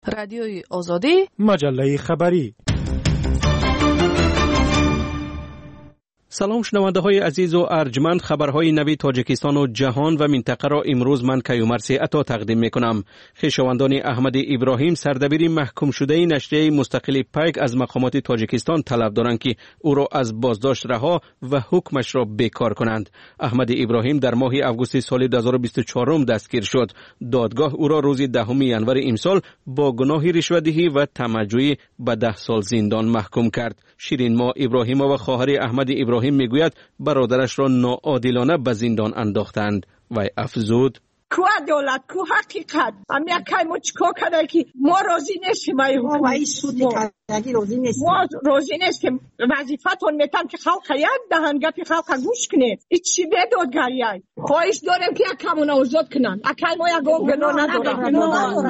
رادیوی آزادی، مجله خبری. سلام شنونده های عزیز و ارجمند، خبرهای نوی تاجیکستان و جهان و منطقه را امروز من کیومرث عطا تقدیم میکنم. خویشاوندان احمد ابراهیم سردبیر محکوم شده نشریه مستقل پیک از مقامات تاجیکستان طلب دارند که او را از بازداشت رها و حکمش را بیکار کنند. احمد ابراهیم در ماه آگوست سال 2024 دستگیر شد. دادگاه او را روز 10 ژانویه امسال با گناه رشوه‌دهی و طمع‌جویی به 10 سال زندان محکوم کرد. شیرین ما ابراهیم و خواهر احمد ابراهیم میگوید برادرش را ناعادلانه به زندان انداختند و افزود: کو عدالت، کو حقیقت. امی اکای ما چکار کرده که ما راضی نیستیم. ما راضی نیستیم. وظیفتون میتونم که خلق یک دهن گپی خلق گوش کنه. ایچی به دادگاریه. خواهش دارم که اکامون آزاد کنن. اکای ما یک گناه ندارم.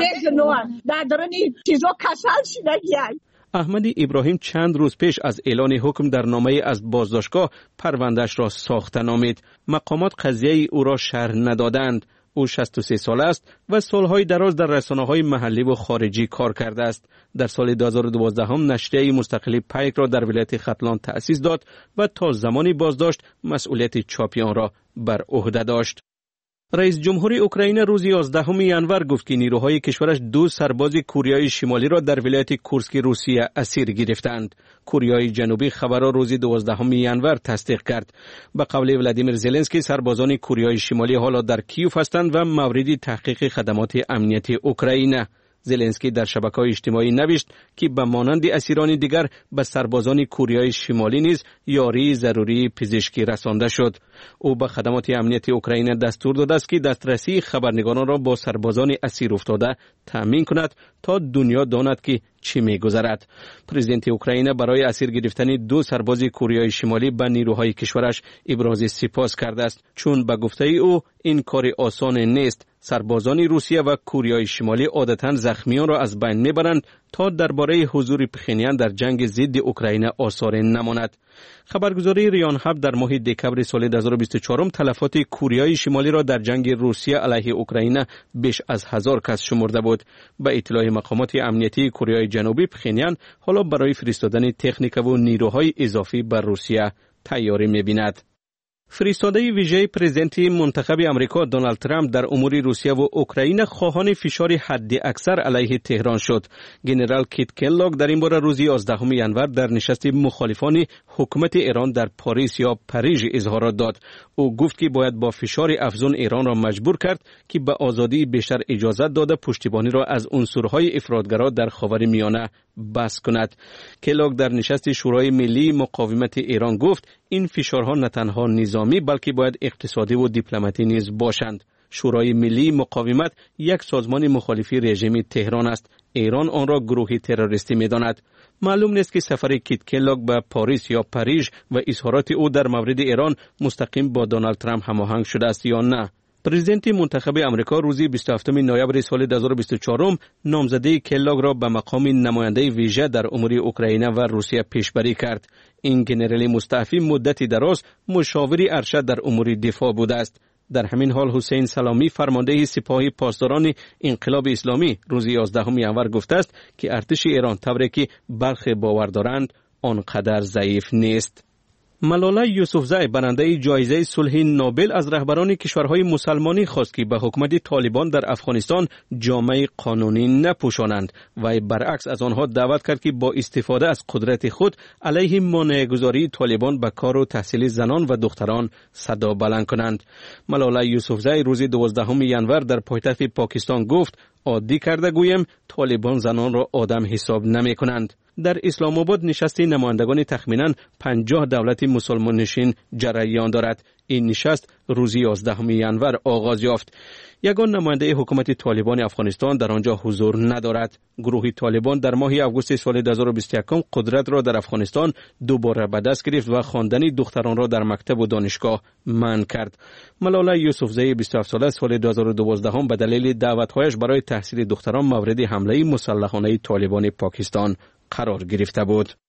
در درنی چیزا کسل شده گیه. احمد ابراهیم چند روز پیش از اعلان حکم در نامه از بازداشتگاه پروندهش را ساخته نامید. مقامات قضیه او را شرح ندادند. او 63 ساله است و سالهای دراز در رسانه‌های محلی و خارجی کار کرده است. در سال 2012 نشریه مستقل پیک را در ولایت ختلان تأسیس داد و تا زمانی بازداشت مسئولیت چاپی آن را بر عهده داشت. رئیس جمهور اوکراین روز 11 ژانویه گفت که نیروهای کشورش 2 سرباز کوریای شمالی را در ولایت کورسک روسیه اسیر گرفتند. کوریای جنوبی خبر را روز 12 ژانویه تصدیق کرد. به قول ولادیمیر زلنسکی سربازان کوریای شمالی حالا در کیوف هستند و مورد تحقیق خدمات امنیتی اوکراین. زلنسکی در شبکه‌های اجتماعی نوشت که به مانند اسیران دیگر به سربازان کوریای شمالی نیز یاری ضروری پزشکی رسانده شد. او به خدمات امنیتی اوکراین دستور داده است که دسترسی خبرنگاران را با سربازان اسیر افتاده تامین کند تا دنیا داند که چی می‌گذرد. پرزیدنت اوکراین برای اسیر گرفتن 2 سرباز کوریای شمالی به نیروهای کشورش ابراز سپاس کرده است، چون به گفته او این کار آسان نیست. سربازان روسیه و کوریای شمالی عادتاً زخمیان را از بین میبرند تا درباره حضور پخینیان در جنگ ضد اوکراین آثار نماند. خبرگزاری ریانهب در ماه دکمبر سال 2024 تلفات کوریای شمالی را در جنگ روسیه علیه اوکراین بیش از 1000 کس شمرده بود. به اطلاع مقامات امنیتی کوریای جنوبی، پخینیان حالا برای فرستادن تکنیک و نیروهای اضافی بر روسیه تیاری می‌بیند. فرستاده ویژه پرزیدنت منتخب امریکا دونالد ترامپ در امور روسیه و اوکراین خواهان فشار حد اکثر علیه تهران شد. گنرال کیت کلاگ در این باره روز 11 ژانویه در نشست مخالفان حکومت ایران در پاریس یا پاریژ اظهارات داد. او گفت که باید با فشار افزون ایران را مجبور کرد که به آزادی بیشتر اجازه داده پشتیبانی را از عنصرهای افراطگرا در خاورمیانه بس کند. کلاگ در نشست شورای ملی مقاومت ایران گفت این فشارها نه تنها نظامی بلکه باید اقتصادی و دیپلماتی نیز باشند. شورای ملی مقاومت یک سازمان مخالفی رژیم تهران است. ایران آن را گروهی تروریستی می‌داند. معلوم نیست که سفر کیت کلاگ به پاریس یا پاریژ و اظهارات او در مورد ایران مستقیم با دونالد ترامپ هماهنگ شده است یا نه. پرزیدنت منتخب امریکا روز 27 نوامبر سال 2024 نامزدی کلاگ را به مقام نماینده ویژه در امور اوکراین و روسیه پیشبری کرد. این گنرال مستعفی مدتی دراز مشاور ارشد در امور دفاع بوده است. در همین حال حسین سلامی فرمانده سپاه پاسداران انقلاب اسلامی روز 11 ژانویه گفته است که ارتش ایران طوری که برخی باور دارند آنقدر ضعیف نیست. ملاله یوسفزی برنده جایزه صلح نوبل از رهبران کشورهای مسلمانی خواست که به حکومت طالبان در افغانستان جامه قانونی نپوشانند و برعکس از آنها دعوت کرد که با استفاده از قدرت خود علیه مانع‌گذاری طالبان به کار و تحصیل زنان و دختران صدا بلند کنند. ملاله یوسفزی روز 12 ژانویه در پایتخت پاکستان گفت عادی کرده گویم طالبان زنان را آدم حساب نمی کنند. در اسلام آباد نشست نمایندگان تخمیناً 50 دولت مسلمان نشین جریان دارد. این نشست روز 11 ژانویه آغاز یافت. یگان نماینده حکومت طالبان افغانستان در آنجا حضور ندارد. گروه طالبان در ماه آگوست سال 2021 قدرت را در افغانستان دوباره به دست گرفت و خواندن دختران را در مکتب و دانشگاه منع کرد. ملاله یوسفزی 27 ساله سال 2012 به دلیل دعوت‌هایش برای تحصیل دختران مورد حمله مسلحانه طالبان پاکستان قرار گرفته بود.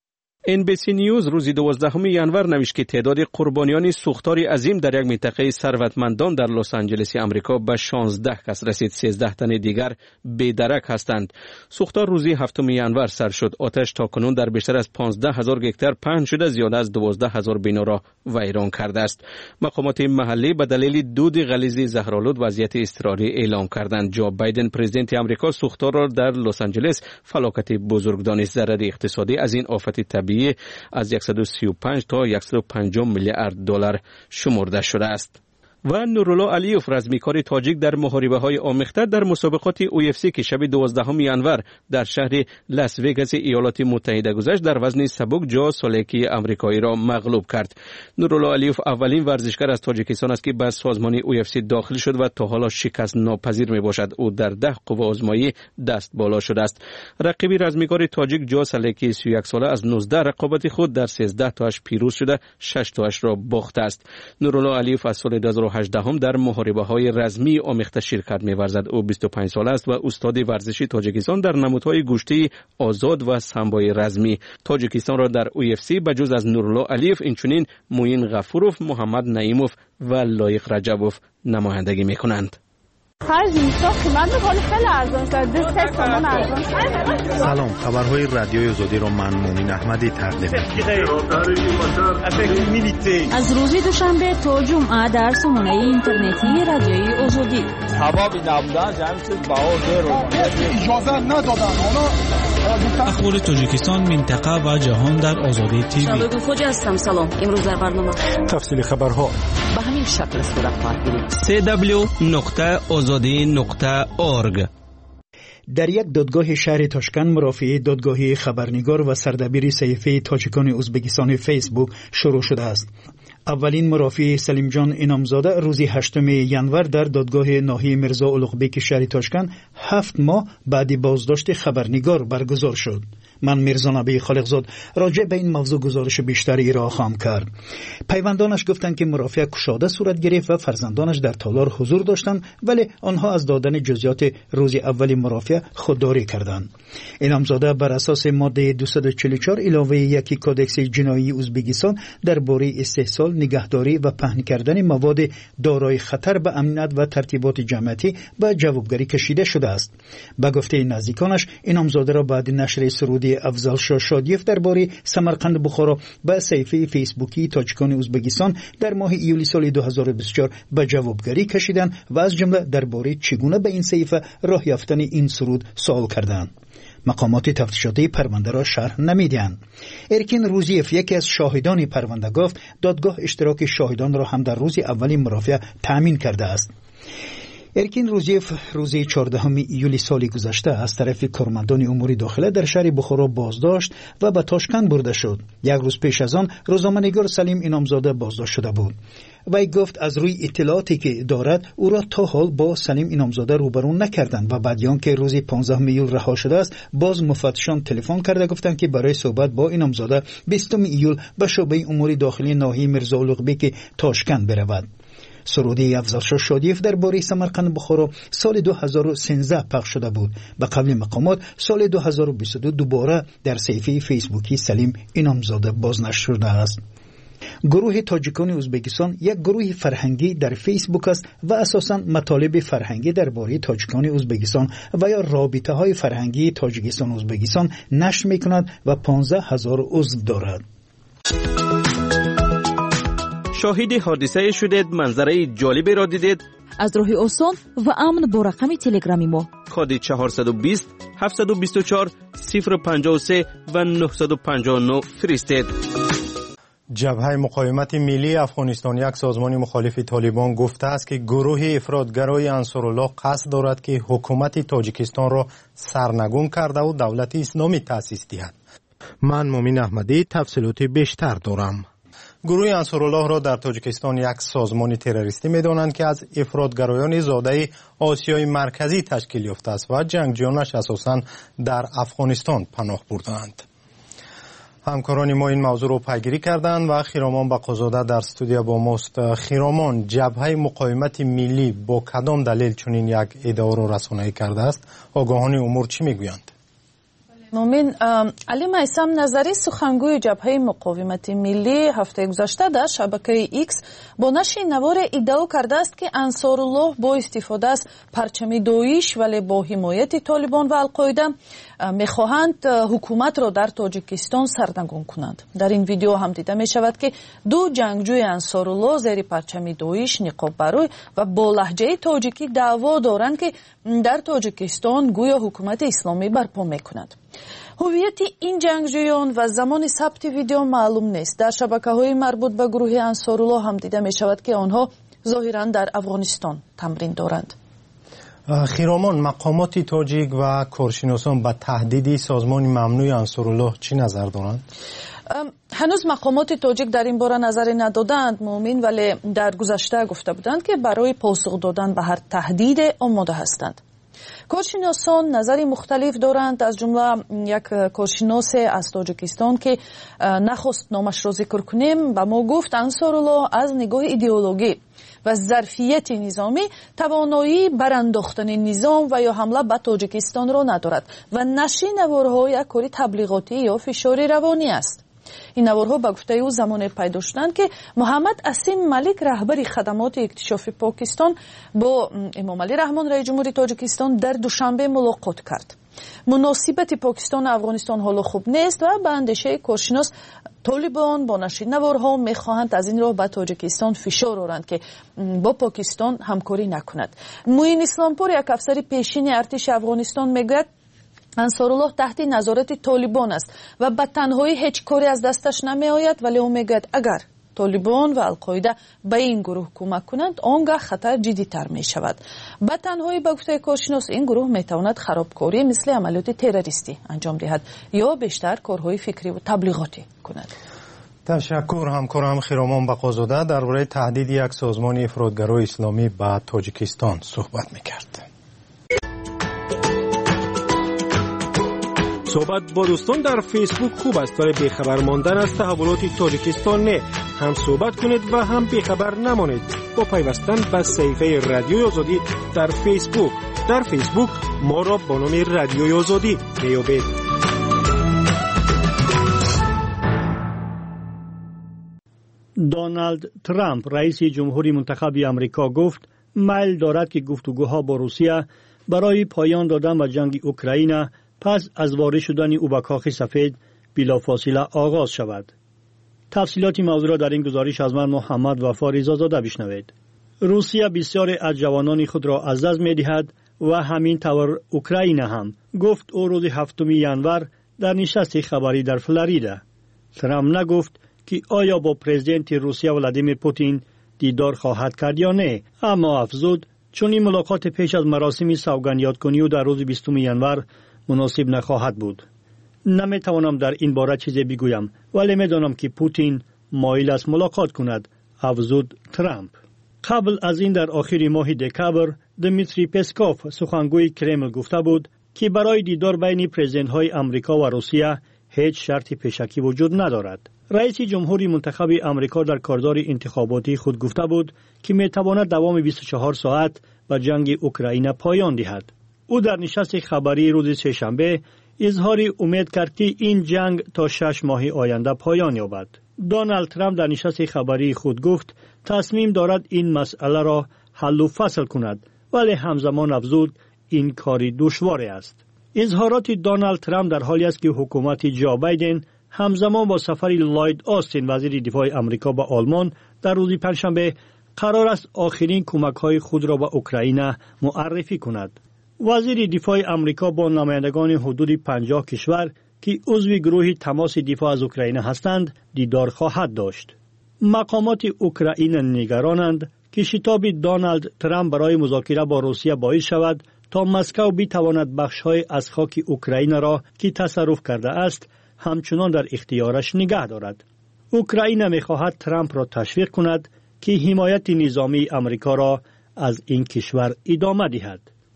NBC نیوز روز 12 ینور نوشت که تعداد قربانیان سوختاری عظیم در یک منطقه ثروتمندان در لس آنجلس آمریکا به 16 کس رسید. 13 تن دیگر بی‌درک هستند. سوختار روز 7 ینور سر شد. آتش تاکنون در بیشتر از 15,000 هکتار پهن شده، زیاده از 12,000 بنا را ویران کرده است. مقامات محلی به دلیل دود غلیظ زهرآلود وضعیت اضطراری اعلام کردند. جو بایدن پرزیدنت آمریکا سوختار را در لس آنجلس فلاکت بزرگ دانست. ضرر اقتصادی از این آفت طبیعی از 135 تا 150 میلیارد دلار شمرده شده است. و نورالله علیوف رزمیکار تاجیک در محاربه‌های آمیخته در مسابقات UFC که شب 12 ینور در شهر لاس وگاس ایالات متحده گذشت در وزن سبک جو سالکی آمریکایی را مغلوب کرد. نورالله علیوف اولین ورزشکار از تاجیکستان است که به سازمان UFC داخل شد و تا حالا شکست ناپذیر میباشد. او در 10 قوه آزمایی دست بالا شده است. رقیبی رزمیکار تاجیک جو سالکی 31 ساله از 19 رقابت خود در 13 تاش پیروز شده، 6 تاش را باخته است. نورالله علیوف از سال 2018 در محاربه‌های رزمی آمیخته شرکت می‌ورزد. او 25 ساله است و استاد ورزشی تاجیکستان در نمودهای گشتی آزاد و سامبای رزمی. تاجیکستان را در UFC به جز از نورالله علیوف اینچنین موین غفوروف، محمد نعیموف و لایق رجبوف نمایندگی می‌کنند. سلام، خبرهای رادیوی آزادی را من مومین احمدی تقدیم از روز دوشنبه تا جمعه در سامانه اینترنتی رادیوی آزادی. اخبار تاجیکستان، منطقه و جهان در آزادی تیوی. شباب خوج هستم. سلام. امروز در برنامه تفصیل خبرها به همین شکل صورت خواهد گرفت. www.azadi.org. در یک دادگاه شهر تاشکند مرافعه دادگاهی خبرنگار و سردبیر صحیفه تاجیکان ازبکستان فیسبوک شروع شده است. اولین مرافع سلیم جان انامزاده روز 8 ینور در دادگاه ناحیه میرزا اولوغبک شهر تاشکند 7 ماه بعد بازداشت خبرنگار برگزار شد. من میرزا نبی خالقزاد راجع به این موضوع گزارش بیشتری ارائه خواهم کرد. پیوندانش گفتند که مرافعه کشاده صورت گرفت و فرزندانش در تالار حضور داشتند، ولی آنها از دادن جزئیات روز اول مرافعه خودداری کردند. انامزاده بر اساس ماده 244 علاوه 1 کودکس جنایی ازبکستان درباره استحصال، نگهداری و پهن کردن مواد دارای خطر به امنیت و ترتیبات جمعیتی به جوابگری کشیده شده است. به گفته نزدیکانش انامزاده را بعد نشر سرودی افضل شاه شادیف درباره سمرقند بخارا به صفحه فیسبوکی تاجیکان ازبکستان در ماه ایولی سال 2024 به جوابگری کشیدند و از جمله درباره چگونه به این صفحه راه یافتن این سرود سوال کردند. مقامات تفتیشاتی پرونده را شرح نمیدهند. ارکین روزیف یکی از شاهدان پرونده گفت دادگاه اشتراک شاهدان را هم در روز اولی مرافعه تأمین کرده است. ارکین روزیف روز 14 ایولی سال گذشته از طرف کارمندان امور داخله در شهر بخارا بازداشت و به تاشکند برده شد. یک روز پیش از آن روزنامه‌نگار سلیم انامزاده بازداشت شده بود. وی گفت از روی اطلاعاتی که دارد او را تا حال با سلیم انامزاده روبرو نکردند و بعد آنکه روز 15 ایول رها شده است باز مفتشان تلفن کرده گفتند که برای صحبت با انامزاده 20 ایول به شعبه امور داخلی ناحیه میرزا اولوغبک تاشکند برود. سرودی افضل شاه شادیف درباره سمرقند بخارا سال 2013 پخش شده بود. به قول مقامات سال 2022 دوباره در صفحه فیسبوکی سلیم انامزاده بازنشر شده است. گروه تاجیکان ازبکستان یک گروه فرهنگی در فیسبوک است و اساساً مطالب فرهنگی درباره تاجیکان ازبکستان و یا رابطه های فرهنگی تاجیکستان ازبکستان نشر می‌کند و 15,000 عضو دارد. شاهد حادثه شدید، منظره جالبی را دیدید؟ از راه آسان و امن با رقم تلگرامی ما کد 420 724 053 و 959 فرستید. جبهه مقاومت ملی افغانستان یک سازمان مخالف طالبان گفته است که گروه افراطگرای انصارالله قصد دارد که حکومت تاجیکستان را سرنگون کرده و دولت اسلامی تأسیس دهد. من مومین احمدی تفصیلات بیشتر دارم. گروه انصارالله را در تاجیکستان یک سازمان تروریستی می‌دانند که از افراطگرایان زاده آسیای مرکزی تشکیل یافته است و جنگجویانش اساساً در افغانستان پناه بردند. همکاران ما این موضوع را پیگیری کردند و خیرامان بقازاده در استودیو با ماست. خیرامان، جبهه مقاومت ملی با کدام دلیل چنین یک ادعا را رسانه‌ای کرده است؟ آگاهان امور چی میگویند؟ مومن علی میثم نظری سخنگوی جبهه مقاومت ملی هفته گذشته در شبکه ایکس با نشر نوار ادعا کرده است که انصارالله با استفاده از پرچم داعش ولی با حمایت طالبان و القاعده میخواهند حکومت را در تاجیکستان سرنگون کنند. در این ویدیو هم دیده می شود که دو جنگجوی انصارالله زیر پرچم داعش نقاب بروی و با لهجه تاجیکی دعوا دارند که در تاجیکستان گویا حکومت اسلامی برپا میکنند. هویت این جنگجویان و زمان ثبت ویدیو معلوم نیست. در شبکه‌های مربوط به گروه انصارالله هم دیده می شود که آنها ظاهراً در افغانستان تمرین دارند. خیرامان، مقامات تاجیک و کارشناسان به تهدید سازمان ممنوع انصارالله چی نظر دارند؟ هنوز مقامات تاجیک در این باره نظری ندادند مومن، ولی در گذشته گفته بودند که برای پاسخ دادن به هر تهدید آماده هستند. کارشناسان نظری مختلف دارند، از جمله یک کارشناس از تاجیکستان که نخواست نامش را ذکر کنیم و ما گفت انصارالله از نگاه ایدئولوژی و ظرفیت نظامی توانایی برانداختن نظام و یا حمله به تاجیکستان را ندارد و نشر نوارها یک کاری تبلیغاتی یا فشاری روانی است. این نوارها به گفته او زمان پیدا شدند که محمد اسیم ملک رهبر خدمات اکتشافی پاکستان با امام علی رحمان رئیس جمهوری تاجیکستان در دوشنبه ملاقات کرد. مناسبت پاکستان و افغانستان حالا خوب نیست و به اندیشه کارشناس طالبان با نشر نوارها میخواهند از این راه به تاجیکستان فشار آورند که با پاکستان همکاری نکند. معین اسلامپور، یک افسر پیشین ارتش افغانستان، میگوید انصارالله تحت نظارت طالبان است و به تنهایی هیچ کاری از دستش نمی آید، ولی او میگوید اگر طالبان و القاعده به این گروه کمک کنند آنگاه خطر جدی تر می شود. به تنهایی به گفته کارشناس این گروه می تواند خرابکاری مثل عملیات تروریستی انجام دهد یا بیشتر کارهای فکری و تبلیغاتی کند. تشکر همکارم خیرامان بقازاده درباره تهدید یک سازمان افراطگرای اسلامی به تاجیکستان صحبت می‌کرد. صحبت با دوستان در فیسبوک خوب است، ولی بیخبر ماندن از تحولات تاجیکستان نه. هم صحبت کنید و هم بیخبر نمانید با پیوستن به صفحه رادیوی آزادی در فیسبوک. در فیسبوک ما را با نام رادیوی آزادی بیابید. دونالد ترامپ رئیس جمهوری منتخب آمریکا گفت میل دارد که گفتگوها با روسیه برای پایان دادن به جنگ اوکراین پس از وارد شدن او به کاخ سفید بلافاصله آغاز شود. تفصیلات موضوع را در این گزارش از من محمد وفا رضازاده بشنوید. روسیه بسیاری از جوانان خود را از دست می‌دهد و همین طور اوکراین هم، گفت او روز 7 ژانویه در نشست خبری در فلوریدا. ترامپ نگفت که آیا با پرزیدنت روسیه ولادیمیر پوتین دیدار خواهد کرد یا نه، اما افزود چون این ملاقات پیش از مراسم سوگند یادکنی او در روز 20 ژانویه مناسب نخواهد بود. نمیتوانم در این باره چیزی بگویم، ولی میدانم که پوتین مایل است ملاقات کند، افزود ترامپ. قبل از این در آخر ماه دکامبر دمیتری پسکوف سخنگوی کرمل گفته بود که برای دیدار بین پرزیدنت‌های آمریکا و روسیه هیچ شرط پیشکی وجود ندارد. رئیس جمهوری منتخب آمریکا در کارزار انتخاباتی خود گفته بود که میتواند دوام 24 ساعت به جنگ اوکراین پایان دهد. او در نشست خبری روز سه‌شنبه اظهار امید کرد که این جنگ تا 6 ماه آینده پایان یابد. دونالد ترامپ در نشست خبری خود گفت تصمیم دارد این مسئله را حل و فصل کند، ولی همزمان افزود این کاری دشوار است. اظهارات دونالد ترامپ در حالی است که حکومت جو بایدن همزمان با سفر لوید آستین وزیر دفاع آمریکا به آلمان در روز پنجشنبه قرار است آخرین کمک‌های خود را به اوکراین معرفی کند. وزیر دفاع آمریکا با نمایندگان حدود 50 کشور که عضو گروه تماس دفاع از اوکراین هستند دیدار خواهد داشت. مقامات اوکراین نگرانند که شتاب دونالد ترامپ برای مذاکره با روسیه باعث شود تا مسکو بتواند بخش‌های از خاک اوکراین را که تصرف کرده است همچنان در اختیارش نگه دارد. اوکراین می‌خواهد ترامپ را تشویق کند که حمایت نظامی آمریکا را از این کشور ادامه دهد.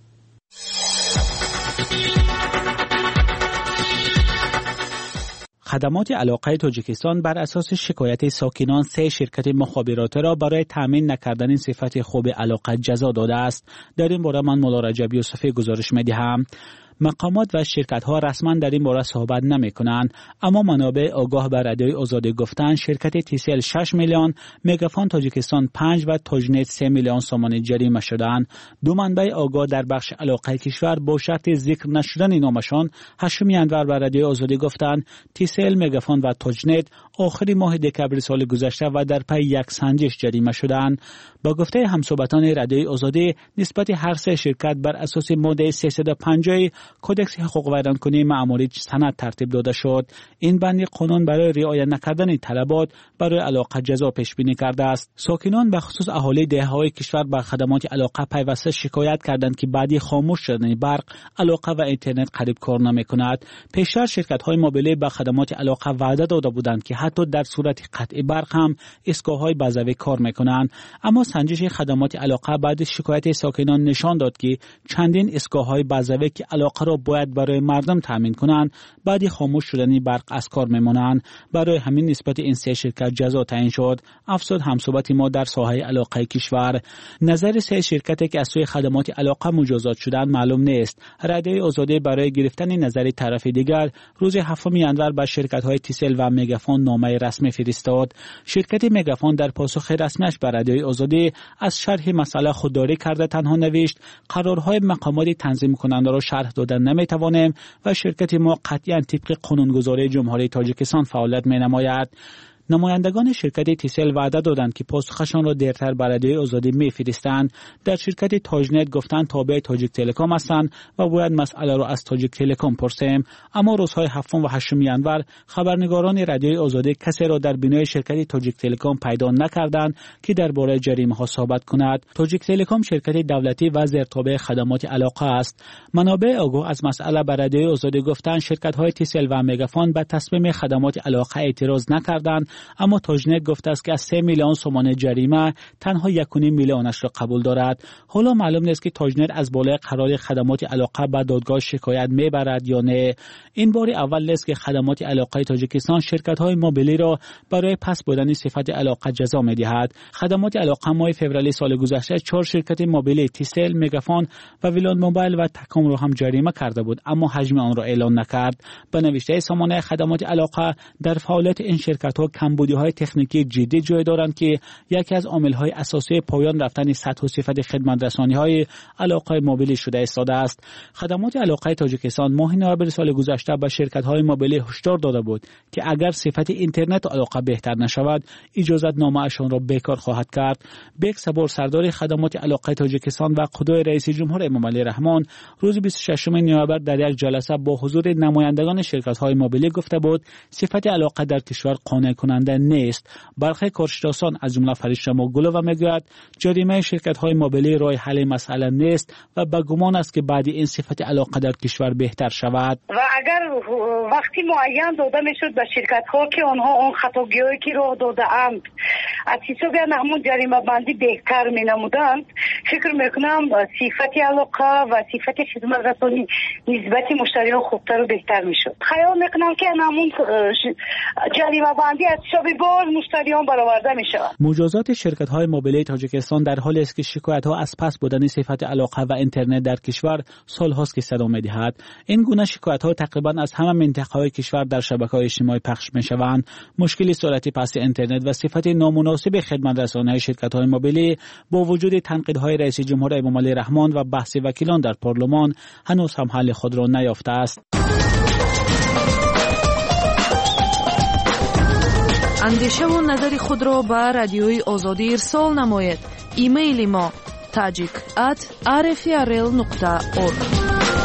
خدمات علاقه تاجیکستان بر اساس شکایت ساکنان 3 شرکت مخابراتی را برای تامین نکردن صفت خوب علاقه جزا داده است. در این باره من مولا رجبی یوسفی گزارش می‌دهم. مقامات و شرکت‌ها رسما در این باره صحبت نمی‌کنند، اما منابع آگاه به رادیوی آزادی گفتند شرکت تیسل 6 میلیون، مگافون تاجیکستان 5 و تاجنت 3 میلیون سوم جریمه شدند. دو منبع آگاه در بخش علاقه کشور با شرط ذکر نشدن نامشان 8 ینور به رادیوی آزادی گفتند تیسل، مگافون و تاجنت آخر ماه دکبر سال گذشته و در پی یک سنجش جریمه شدند. با گفته همصحبتان رادیوی آزادی، نسبت هر سه شرکت بر اساس ماده 350 کدکس حقوق ویرانکنی معمولی سند ترتیب داده شد. این بند قانون برای رعایت نکردن طلبات برای علاقه جزا پیش بینی کرده است. ساکنان به خصوص اهالی دهه‌های کشور به خدمات علاقه پیوسته شکایت کردند که بعدی خاموش شدن برق، علاقه و اینترنت قریب کار نمی‌کند. پیشتر شرکت‌های موبیلی به خدمات علاقه وعده داده بودند که حتی در صورت قطع برق هم ایستگاه‌های بازوی کار می‌کنند، اما سنجش خدمات علاقه بعد شکایت ساکنان نشان داد که چندین ایستگاه‌های بازوی که علاقه را باید برای مردم تامین کنند بعد خاموش شدن برق از کار میمانند. برای همین نسبت این سه شرکت جزا تعیین شد. افزود همصحبت ما در ساحه علاقه کشور. نظر سه شرکتی که از سوی خدمات علاقه مجازات شدند معلوم نیست. رادیوی آزادی برای گرفتن نظر طرف دیگر روز 7 ینور به شرکت‌های تیسل و مگافون نامه رسمی فرستاد. شرکت مگافون در پاسخ رسمیش به رادیوی آزادی از شرح مسئله خودداری کرده تنها نوشت قرارهای مقامات تنظیم کننده را شرح دادن نمیتوانیم و شرکت ما قطعاً طبق قانونگذاری جمهوری تاجیکستان فعالیت می‌نماید. نمایندگان شرکت تیسل وعده دادند که پاسخشان را دیرتر به رادیوی آزادی می‌فرستند. در شرکت تاجنت گفتند تابع تاجیک تلکام هستند و باید مسئله را از تاجیک تلکام پرسیم. اما روزهای 7 و 8 ینور خبرنگاران رادیوی آزادی کسی را در بینای شرکت تاجیک تلکام پیدا نکردند که درباره جریمه‌ها صحبت کند. تاجیک تلکام شرکت دولتی و زیرتابع خدمات علاقه است. منابع آگاه از مسئله به رادیوی آزادی گفتند شرکت‌های تیسل و مگافون به تصمیم خدمات علاقه اعتراض نکردند، اما تاجنت گفته است که از 3 میلیون سوم جریمه تنها 1.5 میلیونش را قبول دارد. حالا معلوم نیست که تاجنت از بالای قرار خدمات علاقه به دادگاه شکایت میبرد یا نه. این بار اول نیست که خدمات علاقه تاجیکستان شرکت‌های موبیلی را برای پس بردن صفت علاقه جزا می‌دهد. خدمات علاقه ماه فوریه سال گذشته 4 شرکت موبیلی تیسل، مگافون و ویلان موبایل و تکام را هم جریمه کرده بود، اما حجم آن را اعلام نکرد. به نوشته سامانه خدمات علاقه در فعالیت این شرکت‌ها کمبودی‌های تکنیکی جدی جای دارند که یکی از عامل‌های اساسی پایان رفتن سطح و صفت خدمت رسانی‌های علاقه موبیلی شده ایستاده است. خدمات علاقه تاجیکستان ماه نوامبر سال گذشته به شرکت‌های موبیلی هشدار داده بود که اگر صفت اینترنت علاقه بهتر نشود اجازت نامه‌شان را بیکار خواهد کرد. بیک صبور سردار خدمات علاقه تاجیکستان و قدوه رئیس جمهور امامعلی رحمان روز 26 نوامبر در یک جلسه با حضور نمایندگان شرکت‌های موبیلی گفته بود صفت علاقه در کشور قانع کننده نیست. برخی کارشناسان از جمله فرشته ماگولووا میگوید جریمه شرکت‌های موبیلی راه حل مسئله نیست و به گمان است که بعد این صفت علاقه در کشور بهتر شود. و اگر وقتی معین داده میشد به شرکت‌ها که آنها اون خطاگی‌هایی که راه داده‌اند از حساب همون جریمه بندی بهتر می‌نمودند، فکر می‌کنم صفت علاقه و صفت خدمت رسانی نسبت مشتریان خوبتر و بهتر میشد. خیال می‌کنم که همون جریمه بندی از حساب باز مشتریان برآورده می‌شود. مجازات شرکت‌های موبیلی تاجیکستان در حالی است که شکایت‌ها از پس بردن صفت علاقه و اینترنت در کشور سال‌هاست که صدا می‌دهد. این گونه شکایت‌ها تقریباً از همه منطقه‌های کشور در شبکه‌های اجتماعی پخش می‌شوند. مشکل سرعت پس اینترنت و صفت نامناسب خدمت رسانی شرکت‌های موبیلی با وجود تنقیدهای رئیس جمهور امامعلی رحمان و بحث وکیلان در پارلمان هنوز هم حل خود را نیافته است. اندیشه و نظر خود را به رادیوی آزادی ارسال نمایید. ایمیل ما tajik@rfrl.org.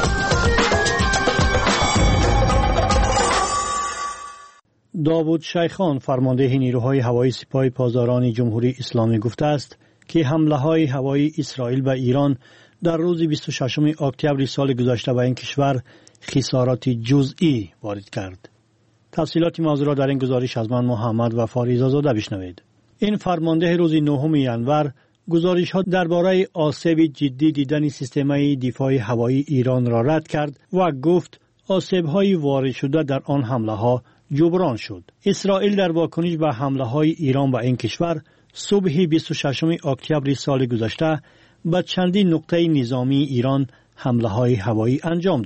داوود شیخان فرمانده نیروهای هوایی سپاه پاسداران جمهوری اسلامی گفته است که حمله‌های هوایی اسرائیل به ایران در روز 26 اکتبر سال گذشته به این کشور خسارات جزئی وارد کرد. تفصیلات موضوع را در این گزارش از من محمد و فاریزا زاده بشنوید. این فرمانده روز 9 ینور گزارش‌ها درباره آسیب جدی دیدن سیستم دفاع هوایی ایران را رد کرد و گفت آسیب‌های وارد شده در آن حمله‌ها جبران شد. اسرائیل در واکنش به حمله‌های ایران به این کشور صبح 26 اکتبر سال گذشته به چندین نقطه نظامی ایران حمله‌های هوایی انجام داد.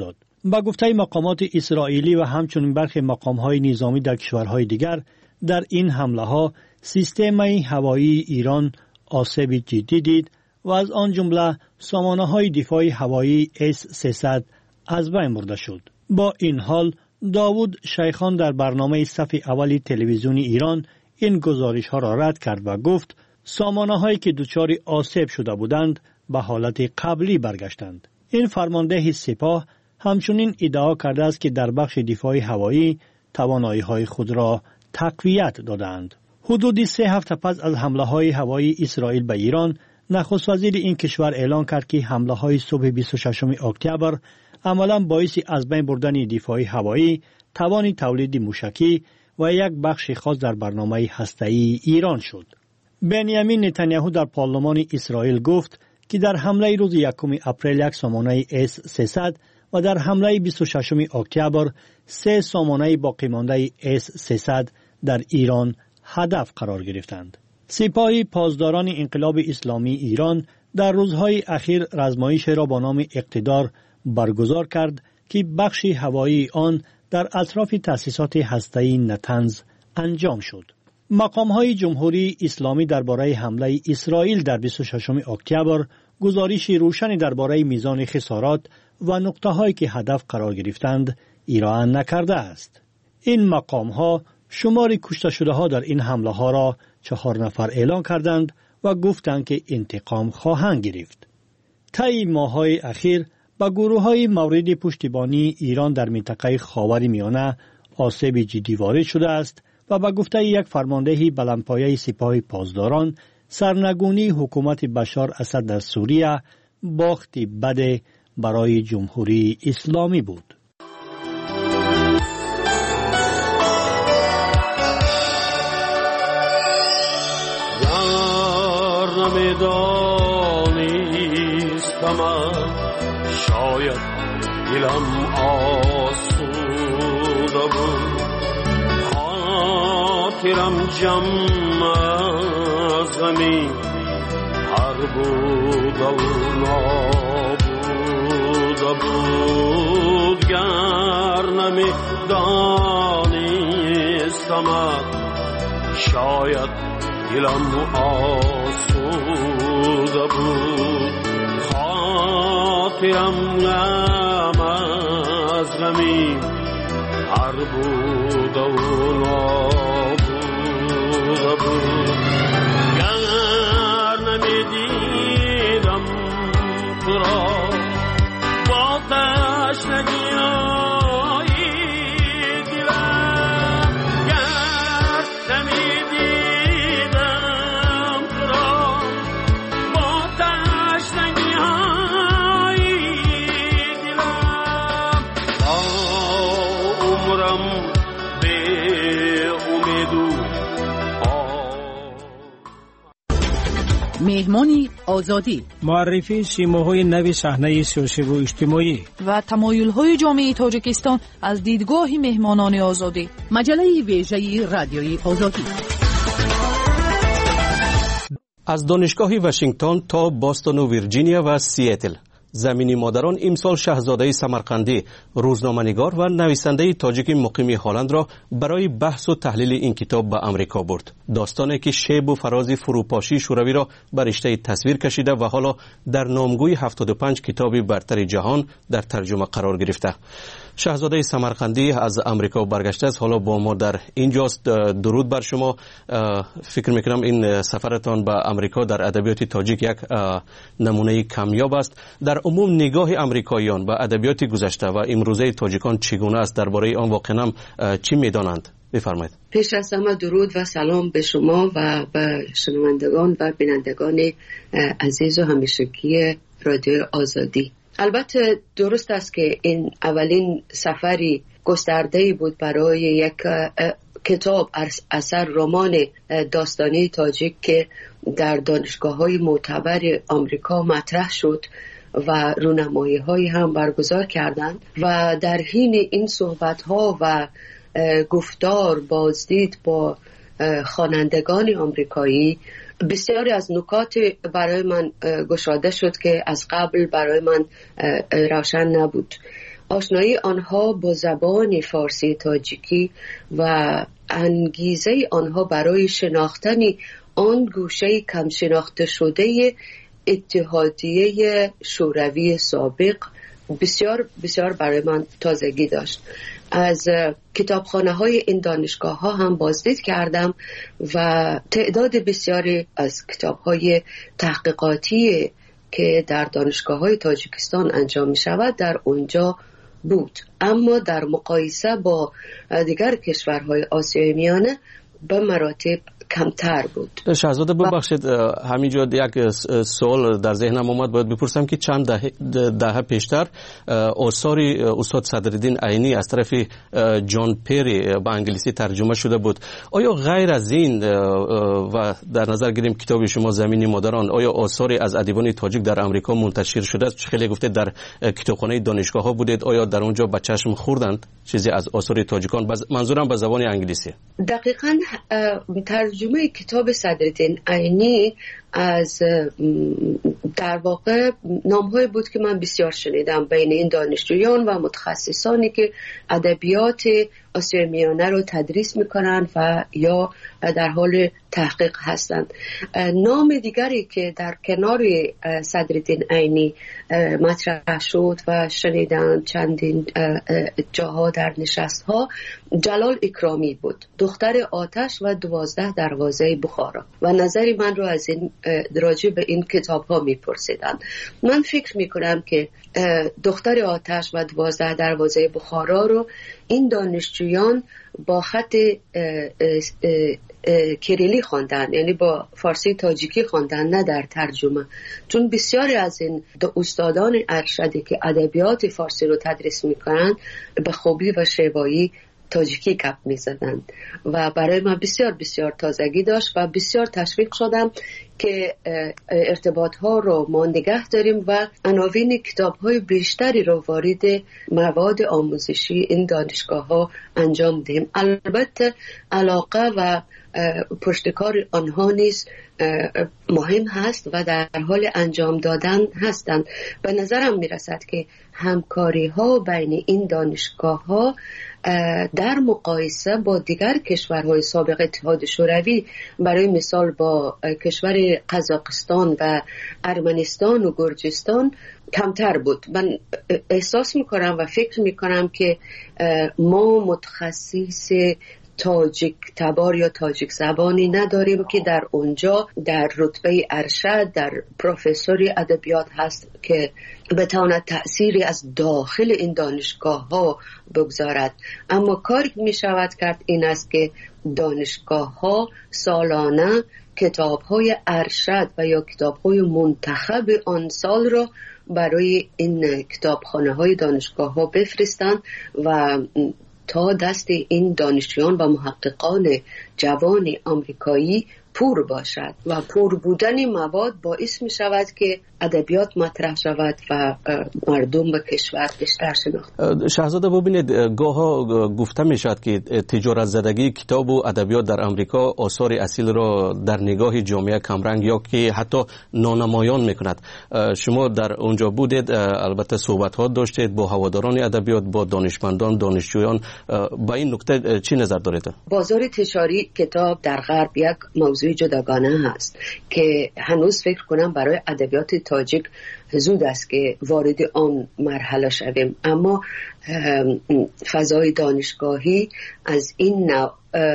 با گفته مقامات اسرائیلی و همچنین برخی مقام‌های نظامی در کشورهای دیگر، در این حمله‌ها سیستم هوایی ایران آسیب جدی دید و از آن جمله سامانه‌های دفاع هوایی S-300 از بین برده شد. با این حال داوود شیخان در برنامه صف اول تلویزیونی ایران این گزارش‌ها را رد کرد و گفت سامانه‌هایی که دچار آسیب شده بودند به حالت قبلی برگشتند. این فرمانده سپاه همچنین ادعا کرده است که در بخش دفاع هوایی توانایی‌های خود را تقویت دادند. حدود 3 هفته پس از حمله‌های هوایی اسرائیل به ایران، نخست وزیر این کشور اعلان کرد که حمله‌های صبح 26 اکتبر عملاً باعث از بین بردن دفاع هوایی، توان تولید موشکی و یک بخش خاص در برنامه هسته‌ای ایران شد. بنیامین نتانیاهو در پارلمان اسرائیل گفت که در حمله روز 1 اپریل یک سامانه S-300 و در حمله 26 اکتبر 3 سامانه باقی مانده S-300 در ایران هدف قرار گرفتند. سپاه پاسداران انقلاب اسلامی ایران در روزهای اخیر رزمایش را با نام اقتدار برگزار کرد که بخش هوایی آن در اطراف تأسیسات هسته‌ای نتنز انجام شد. مقام‌های جمهوری اسلامی درباره حمله اسرائیل در 26 اکتبر گزارش روشنی درباره میزان خسارات و نقطه‌هایی که هدف قرار گرفتند ارائه نکرده است. این مقام‌ها شمار کشته شده‌ها در این حمله‌ها را 4 نفر اعلان کردند و گفتند که انتقام خواهند گرفت. طی ماه‌های اخیر با گروه‌های مورد پشتیبانی ایران در منطقه خاورمیانه آسیب جدی وارد شده است و با گفته یک فرمانده بلندپایه سپاه پاسداران، سرنگونی حکومت بشار اسد در سوریه باختی بد برای جمهوری اسلامی بود. شاید دلم آسوده بود، خاطرم جمع از غمی هر بوده و نابوده بود. گر نمی دانستمت شاید دلم آسوده بود، خاطرم غم از غمی هر بوده و نابوده بود. گر نمی دیدم تو را با تشنگی دلم، گر نمی دیدم تو را با تشنگی دلم، تا عمرم به امیدو مهمانی آزادی، معرفی سیماهای نوی صحنه سیاسی و اجتماعی و تمایل‌های جامعه تاجیکستان از دیدگاه مهمانان آزادی. مجله ویژه رادیوی آزادی. از دانشگاه واشنگتن تا باستون و ویرجینیا و سیاتل، زمین مادران امسال شاهزاده سمرقندی، روزنامه‌نگار و نویسنده تاجیک مقیم هلند را برای بحث و تحلیل این کتاب به امریکا برد. داستانی که شیب و فراز فروپاشی شوروی را بر رشته تصویر کشیده و حالا در نامگوی 75 کتاب برتر جهان در ترجمه قرار گرفته. شاهزاده سمرقندی از امریکا برگشته است، حالا با ما در اینجاست. درود بر شما. فکر میکنم این سفرتان به امریکا در ادبیات تاجیک یک نمونه کمیاب است. در عموم نگاه امریکاییان به ادبیات گذشته و امروزه تاجیکان چگونه است؟ درباره آن واقعا چی میدانند؟ بفرمایید. پیش از همه درود و سلام به شما و به شنوندگان و بینندگان عزیز و همیشگی رادیو آزادی. البته درست است که این اولین سفری گسترده‌ای بود برای یک کتاب اثر رمان داستانی تاجیک که در دانشگاه‌های معتبر آمریکا مطرح شد و رونمایی‌هایی هم برگزار کردند و در حین این صحبت‌ها و گفتار بازدید با خوانندگان آمریکایی بسیاری از نکات برای من گشاده شد که از قبل برای من روشن نبود آشنایی آنها با زبان فارسی تاجیکی و انگیزه آنها برای شناختن آن گوشه کم شناخته شده اتحادیه شوروی سابق بسیار بسیار برای من تازگی داشت. از کتابخانه های این دانشگاه ها هم بازدید کردم و تعداد بسیاری از کتاب های تحقیقاتی که در دانشگاه های تاجیکستان انجام می شود در اونجا بود، اما در مقایسه با دیگر کشورهای آسیای میانه به مراتب کمتر بود. شهزاده ببخشید، همینجا یک سوال در ذهنم اومد، باید بپرسم که چند دهه پیشتر آثاری استاد صدرالدین عینی از طرف جان پری به انگلیسی ترجمه شده بود. آیا غیر از این و در نظر گیریم کتاب شما زمین مادران، آیا آثاری از ادیبان تاجیک در امریکا منتشر شده است؟ خیلی گفته در کتابخانه دانشگاه ها بودید، آیا در اونجا به چشم خوردند چیزی از آثار تاجیکان؟ منظورم به زبان انگلیسی. دقیقاً ترجمه کتاب صدرالدین عینی از در واقع نام‌های بود که من بسیار شنیدم بین این دانشجویان و متخصصانی که ادبیات آسیای میانه رو تدریس میکنن و یا در حال تحقیق هستند. نام دیگری که در کنار صدرالدین عینی مطرح شد و شنیدن چندین جاها در نشست‌ها، جلال اکرامی بود، دختر آتش و 12 دروازه بخارا، و نظری من رو از این راجع به این کتاب ها میپرسیدن. من فکر میکنم که دختر آتش و 12 دروازه بخارا رو این دانشجویان با خط کریلی خواندن، یعنی با فارسی تاجیکی خواندن، نه در ترجمه، چون بسیاری از این استادان ارشدی که ادبیات فارسی رو تدریس میکنن به خوبی و شیوایی تاجیکی گپ میزدن و برای من بسیار بسیار تازگی داشت و بسیار تشویق شدم که ارتباط ها رو ما نگه داریم و عناوین کتاب های بیشتری رو وارد مواد آموزشی این دانشگاه ها انجام دهیم. البته علاقه و پشتکار آنها نیز مهم هست و در حال انجام دادن هستند. به نظرم میرسد که همکاری ها بین این دانشگاه ها در مقایسه با دیگر کشورهای سابق اتحاد شوروی، برای مثال با کشور قزاقستان و ارمنستان و گرجستان، کمتر بود. من احساس میکنم و فکر میکنم که ما متخصص تاجیک تبار یا تاجیک زبانی نداریم که در اونجا در رتبه ارشد در پروفسوری ادبیات هست که بتواند تأثیری از داخل این دانشگاه ها بگذارد. اما کاری می شود کرد این است که دانشگاه ها سالانه کتاب های ارشد و یا کتاب های منتخب آن سال را برای این کتابخانه های دانشگاه ها بفرستند و تا دست این دانشجویان و محققان جوان آمریکایی پور باشد و پور بودن مواد باعث می شود که ادبیات مطرح شود و مردم به کشور بیشتر شناخته. شهزاده ببینید، گاها گفته می شود که تجارت زدگی کتاب و ادبیات در امریکا آثار اصیل را در نگاه جامعه کمرنگ یا که حتی نانمایان می کند. شما در اونجا بودید، البته صحبت ها داشتید با هواداران ادبیات، با دانشمندان، دانشجویان. با این نکته چی نظر دارید؟ بازار تجاری کتاب در غرب یک موضوع جداگانه هست که هنوز فکر کنم برای ادبیات تاجیک زود است که وارد آن مرحله شویم، اما فضای دانشگاهی از این نوع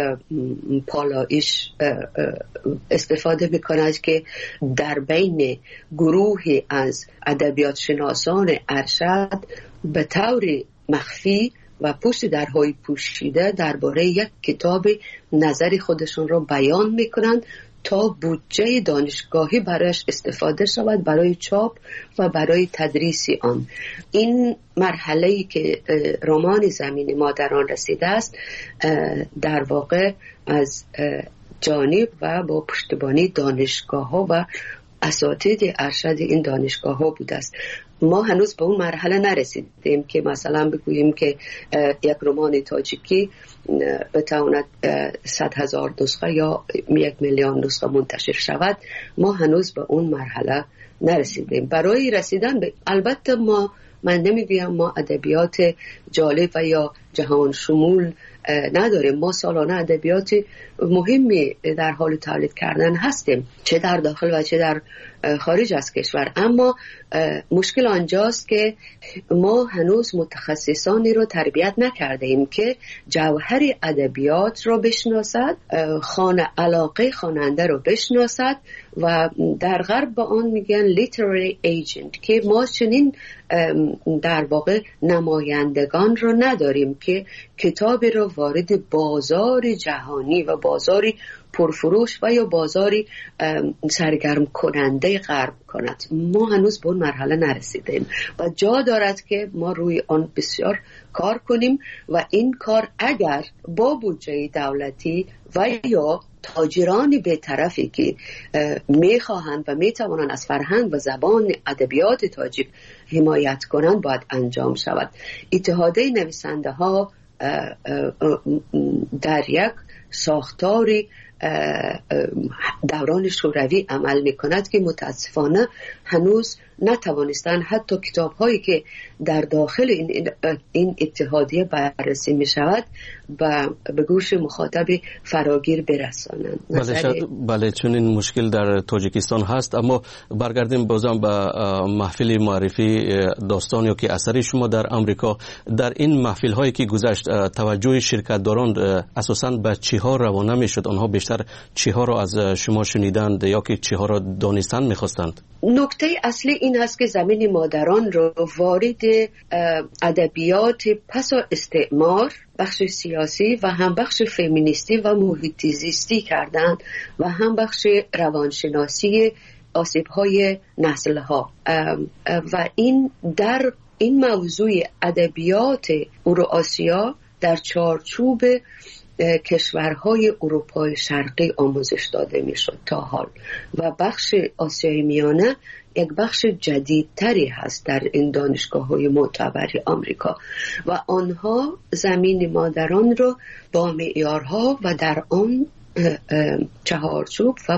پالایش استفاده میکند که در بین گروهی از ادبیات شناسان ارشد به طور مخفی و پشت درهای پوشیده درباره یک کتاب نظر خودشون رو بیان میکنند تا بودجه دانشگاهی برایش استفاده شود برای چاپ و برای تدریس آن. این مرحله‌ای که رمان زمین مادران رسیده است در واقع از جانب و با پشتیبانی دانشگاه‌ها و اساتید ارشد این دانشگاه‌ها بوده است. ما هنوز به اون مرحله نرسیدیم که مثلا بگوییم که یک رمان تاجیکی بتواند 100,000 نسخه یا 1,000,000 نسخه منتشر شود. ما هنوز به اون مرحله نرسیدیم. برای رسیدن به البته ما من نمیگویم ما ادبیات جالب و یا جهان شمول نداریم. ما سالانه ادبیات مهمی در حال تولید کردن هستیم، چه در داخل و چه در خارج از کشور. اما مشکل آنجاست که ما هنوز متخصصانی رو تربیت نکرده ایم که جوهر ادبیات رو بشناسد، علاقه خواننده رو بشناسد و در غرب به آن میگن literary agent، که ما چنین در واقع نمایندگان رو نداریم که کتابی رو وارد بازار جهانی و بازاری پرفروش و یا بازاری سرگرم کننده غرب کند. ما هنوز به اون مرحله نرسیدیم و جا دارد که ما روی آن بسیار کار کنیم و این کار اگر با بودجه دولتی و یا تاجرانی به طرفی که میخواهند و میتوانند از فرهنگ و زبان ادبیات تاجیک حمایت کنند باید انجام شود. اتحادیه نویسنده ها در یک ساختاری دوران شوروی عمل میکند که متاسفانه هنوز نتوانستن حتی کتاب هایی که در داخل این اتحادیه بررسی می شود به گوش مخاطب فراگیر برسانند. بله چون این مشکل در تاجیکستان هست. اما برگردیم بازم به محفل معرفی داستان یا که اثری شما در امریکا. در این محفل هایی که گذشت توجه شرکت داران اساساً به چی ها روانه می شد؟ آنها بیشتر چی ها را از شما شنیدند یا که چی ها را دانستند می خواستند؟ نکته اصلی این است که زمین مادران رو وارد ادبیات پس از استعمار، بخش سیاسی و هم بخش فمینیستی و محیط زیستی کردند و هم بخش روانشناسی آسیب‌های نسل‌ها و این در این موضوع ادبیات اوراسیا در چارچوب کشورهای اروپای شرقی آموزش داده میشد تا حال و بخش آسیای میانه یک بخش جدیدتری هست در این دانشگاه‌های معتبر آمریکا و آنها زمین مادران رو با معیارها و در آن چهارچوب و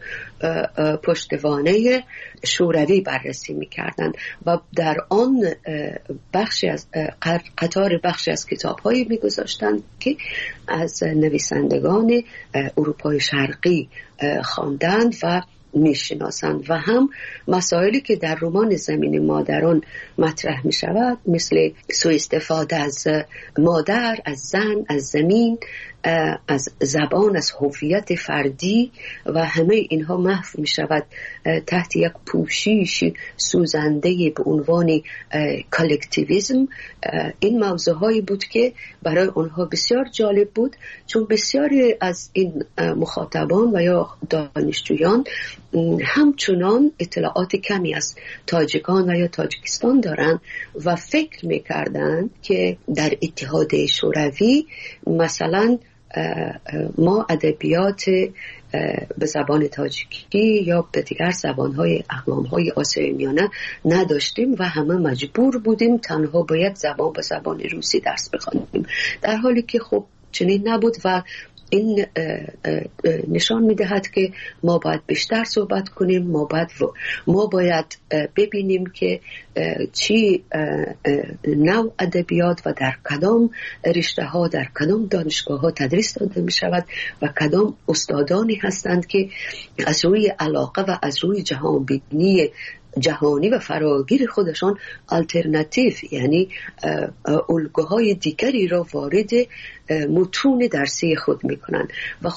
پشتوانه شوروی بررسی می‌کردند و در آن بخشی از قطار بخشی از کتاب‌هایی می‌گذاشتند که از نویسندگان اروپای شرقی خواندند و میشناسند و هم مسائلی که در رمان زمین مادران مطرح می شود مثل سوء استفاده از مادر، از زن، از زمین، از زبان، از هویت فردی و همه اینها محو می شود تحت یک پوشش سوزنده به عنوان کالکتیویسم. این موضوعهایی بود که برای آنها بسیار جالب بود چون بسیاری از این مخاطبان و یا دانشجویان همچنان اطلاعات کمی از تاجیکان و یا تاجیکستان دارند و فکر میکردند که در اتحاد شوروی مثلا ما ادبیات به زبان تاجیکی یا به دیگر زبانهای اقوامهای آسیای میانه نداشتیم و همه مجبور بودیم تنها باید زبان به زبان روسی درس بخوانیم، در حالی که خب چنین نبود و این نشان میدهد که ما باید بیشتر صحبت کنیم، ما باید ببینیم که چی نوع ادبیات و در کدام رشته ها در کدام دانشگاه ها تدریس داده می شود و کدام استادانی هستند که از روی علاقه و از روی جهانبینی جهانی و فراگیر خودشان آلترناتیو یعنی الگوهای دیگری را وارد متون درسی خود میکنن و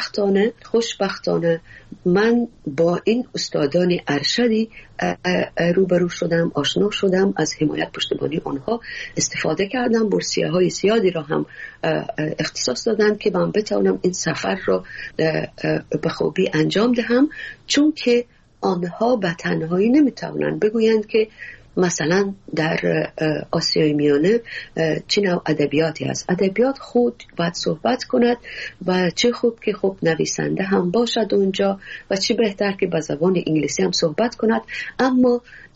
خوشبختانه من با این استادان ارشدی روبرو شدم، آشنا شدم، از حمایت پشتیبانی آنها استفاده کردم، بورسیه های زیادی را هم اختصاص دادن که من بتوانم این سفر را به خوبی انجام دهم، چون که آنها به تنهایی نمیتوانند بگویند که مثلا در آسیای میانه چه نوع ادبیاتی هست. ادبیات خود باید صحبت کند و چه خوب که خب نویسنده هم باشد اونجا و چه بهتر که به زبان انگلیسی هم صحبت کند، اما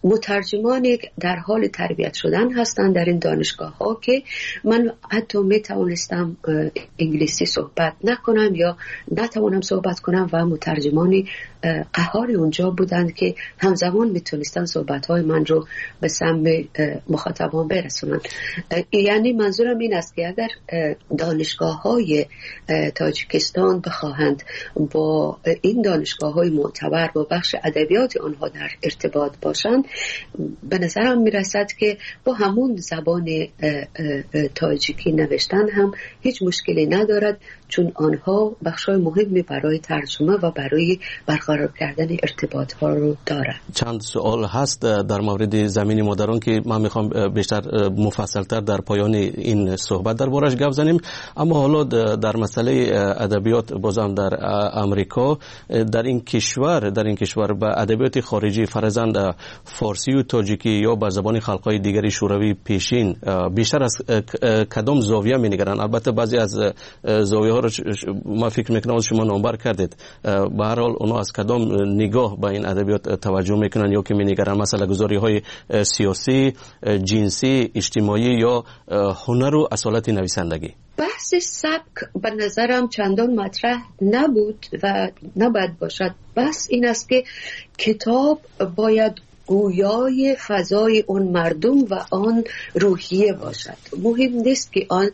مترجمانی در حال تربیت شدن هستند در این دانشگاه ها که من حتی می توانستم انگلیسی صحبت نکنم یا نتوانم صحبت کنم و مترجمانی قهار اونجا بودند که همزمان میتونستن صحبت های من رو به سمع مخاطبان برسونن. یعنی منظورم این است که اگر دانشگاه های تاجیکستان بخواهند با این دانشگاه های معتبر با بخش ادبیات آنها در ارتباط باشند، به نظرم میرسد که با همون زبان تاجیکی نوشتن هم هیچ مشکلی ندارد، چون آنها بخشای مهمی برای ترجمه و برای برقرار کردن ارتباط ها رو دارند. چند سوال هست در مورد زمین مادران که من میخوام بیشتر مفصلتر در پایان این صحبت دربارش گپ زنیم، اما حالا در مسئله ادبیات بازم در امریکا در این کشور به ادبیات خارجی فرزند فارسی و تاجیکی یا به زبان خلقای دیگری شوروی پیشین بیشتر از کدام زاویه می‌نگرند؟ البته بعضی از زاویه ها رو ما فکر میکنم شما نامبر کردید، به هر حال اونا از کدام نگاه به این ادبیات توجه میکنن یا که می‌نگرند؟ مثلا گذاری های سیاسی، جنسی، اجتماعی یا هنر و اصالت نویسندگی؟ بحث سبک به نظرم چندان مطرح نبود و نباید باشد. بس این است که کتاب باید گویای فضای اون مردم و آن روحیه باشد. مهم نیست که آن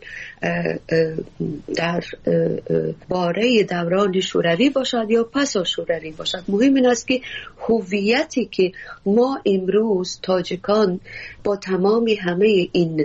در باره دوران شوروی باشد یا پس از شوروی باشد. مهم این است که هویتی که ما امروز تاجیکان با تمام همه این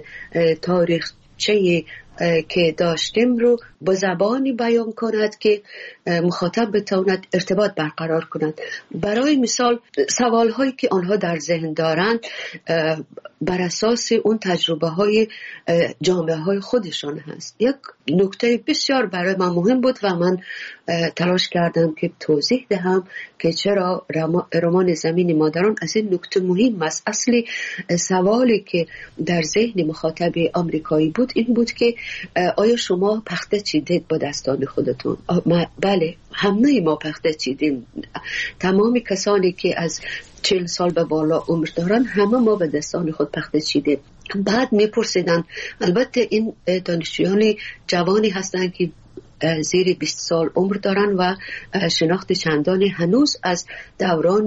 تاریخچه که داشتیم رو با زبانی بیان کند که مخاطب بتواند ارتباط برقرار کند. برای مثال سوال هایی که آنها در ذهن دارند بر اساس اون تجربه های جامعه های خودشان هست. یک نکته بسیار برای من مهم بود و من تلاش کردم که توضیح دهم که چرا رمان زمین مادران از این نکته مهم است. اصلی سوالی که در ذهن مخاطب آمریکایی بود این بود که آیا شما پخته چیدید با دستان خودتون؟ بله، همه ما پخته چیدیم. تمام کسانی که از 40 سال به بالا عمر دارن همه ما به دستان خود پخته چیدیم. بعد میپرسیدن، البته این دانشجویان جوانی هستن که زیر 20 سال عمر دارن و شناخت چندانی هنوز از دوران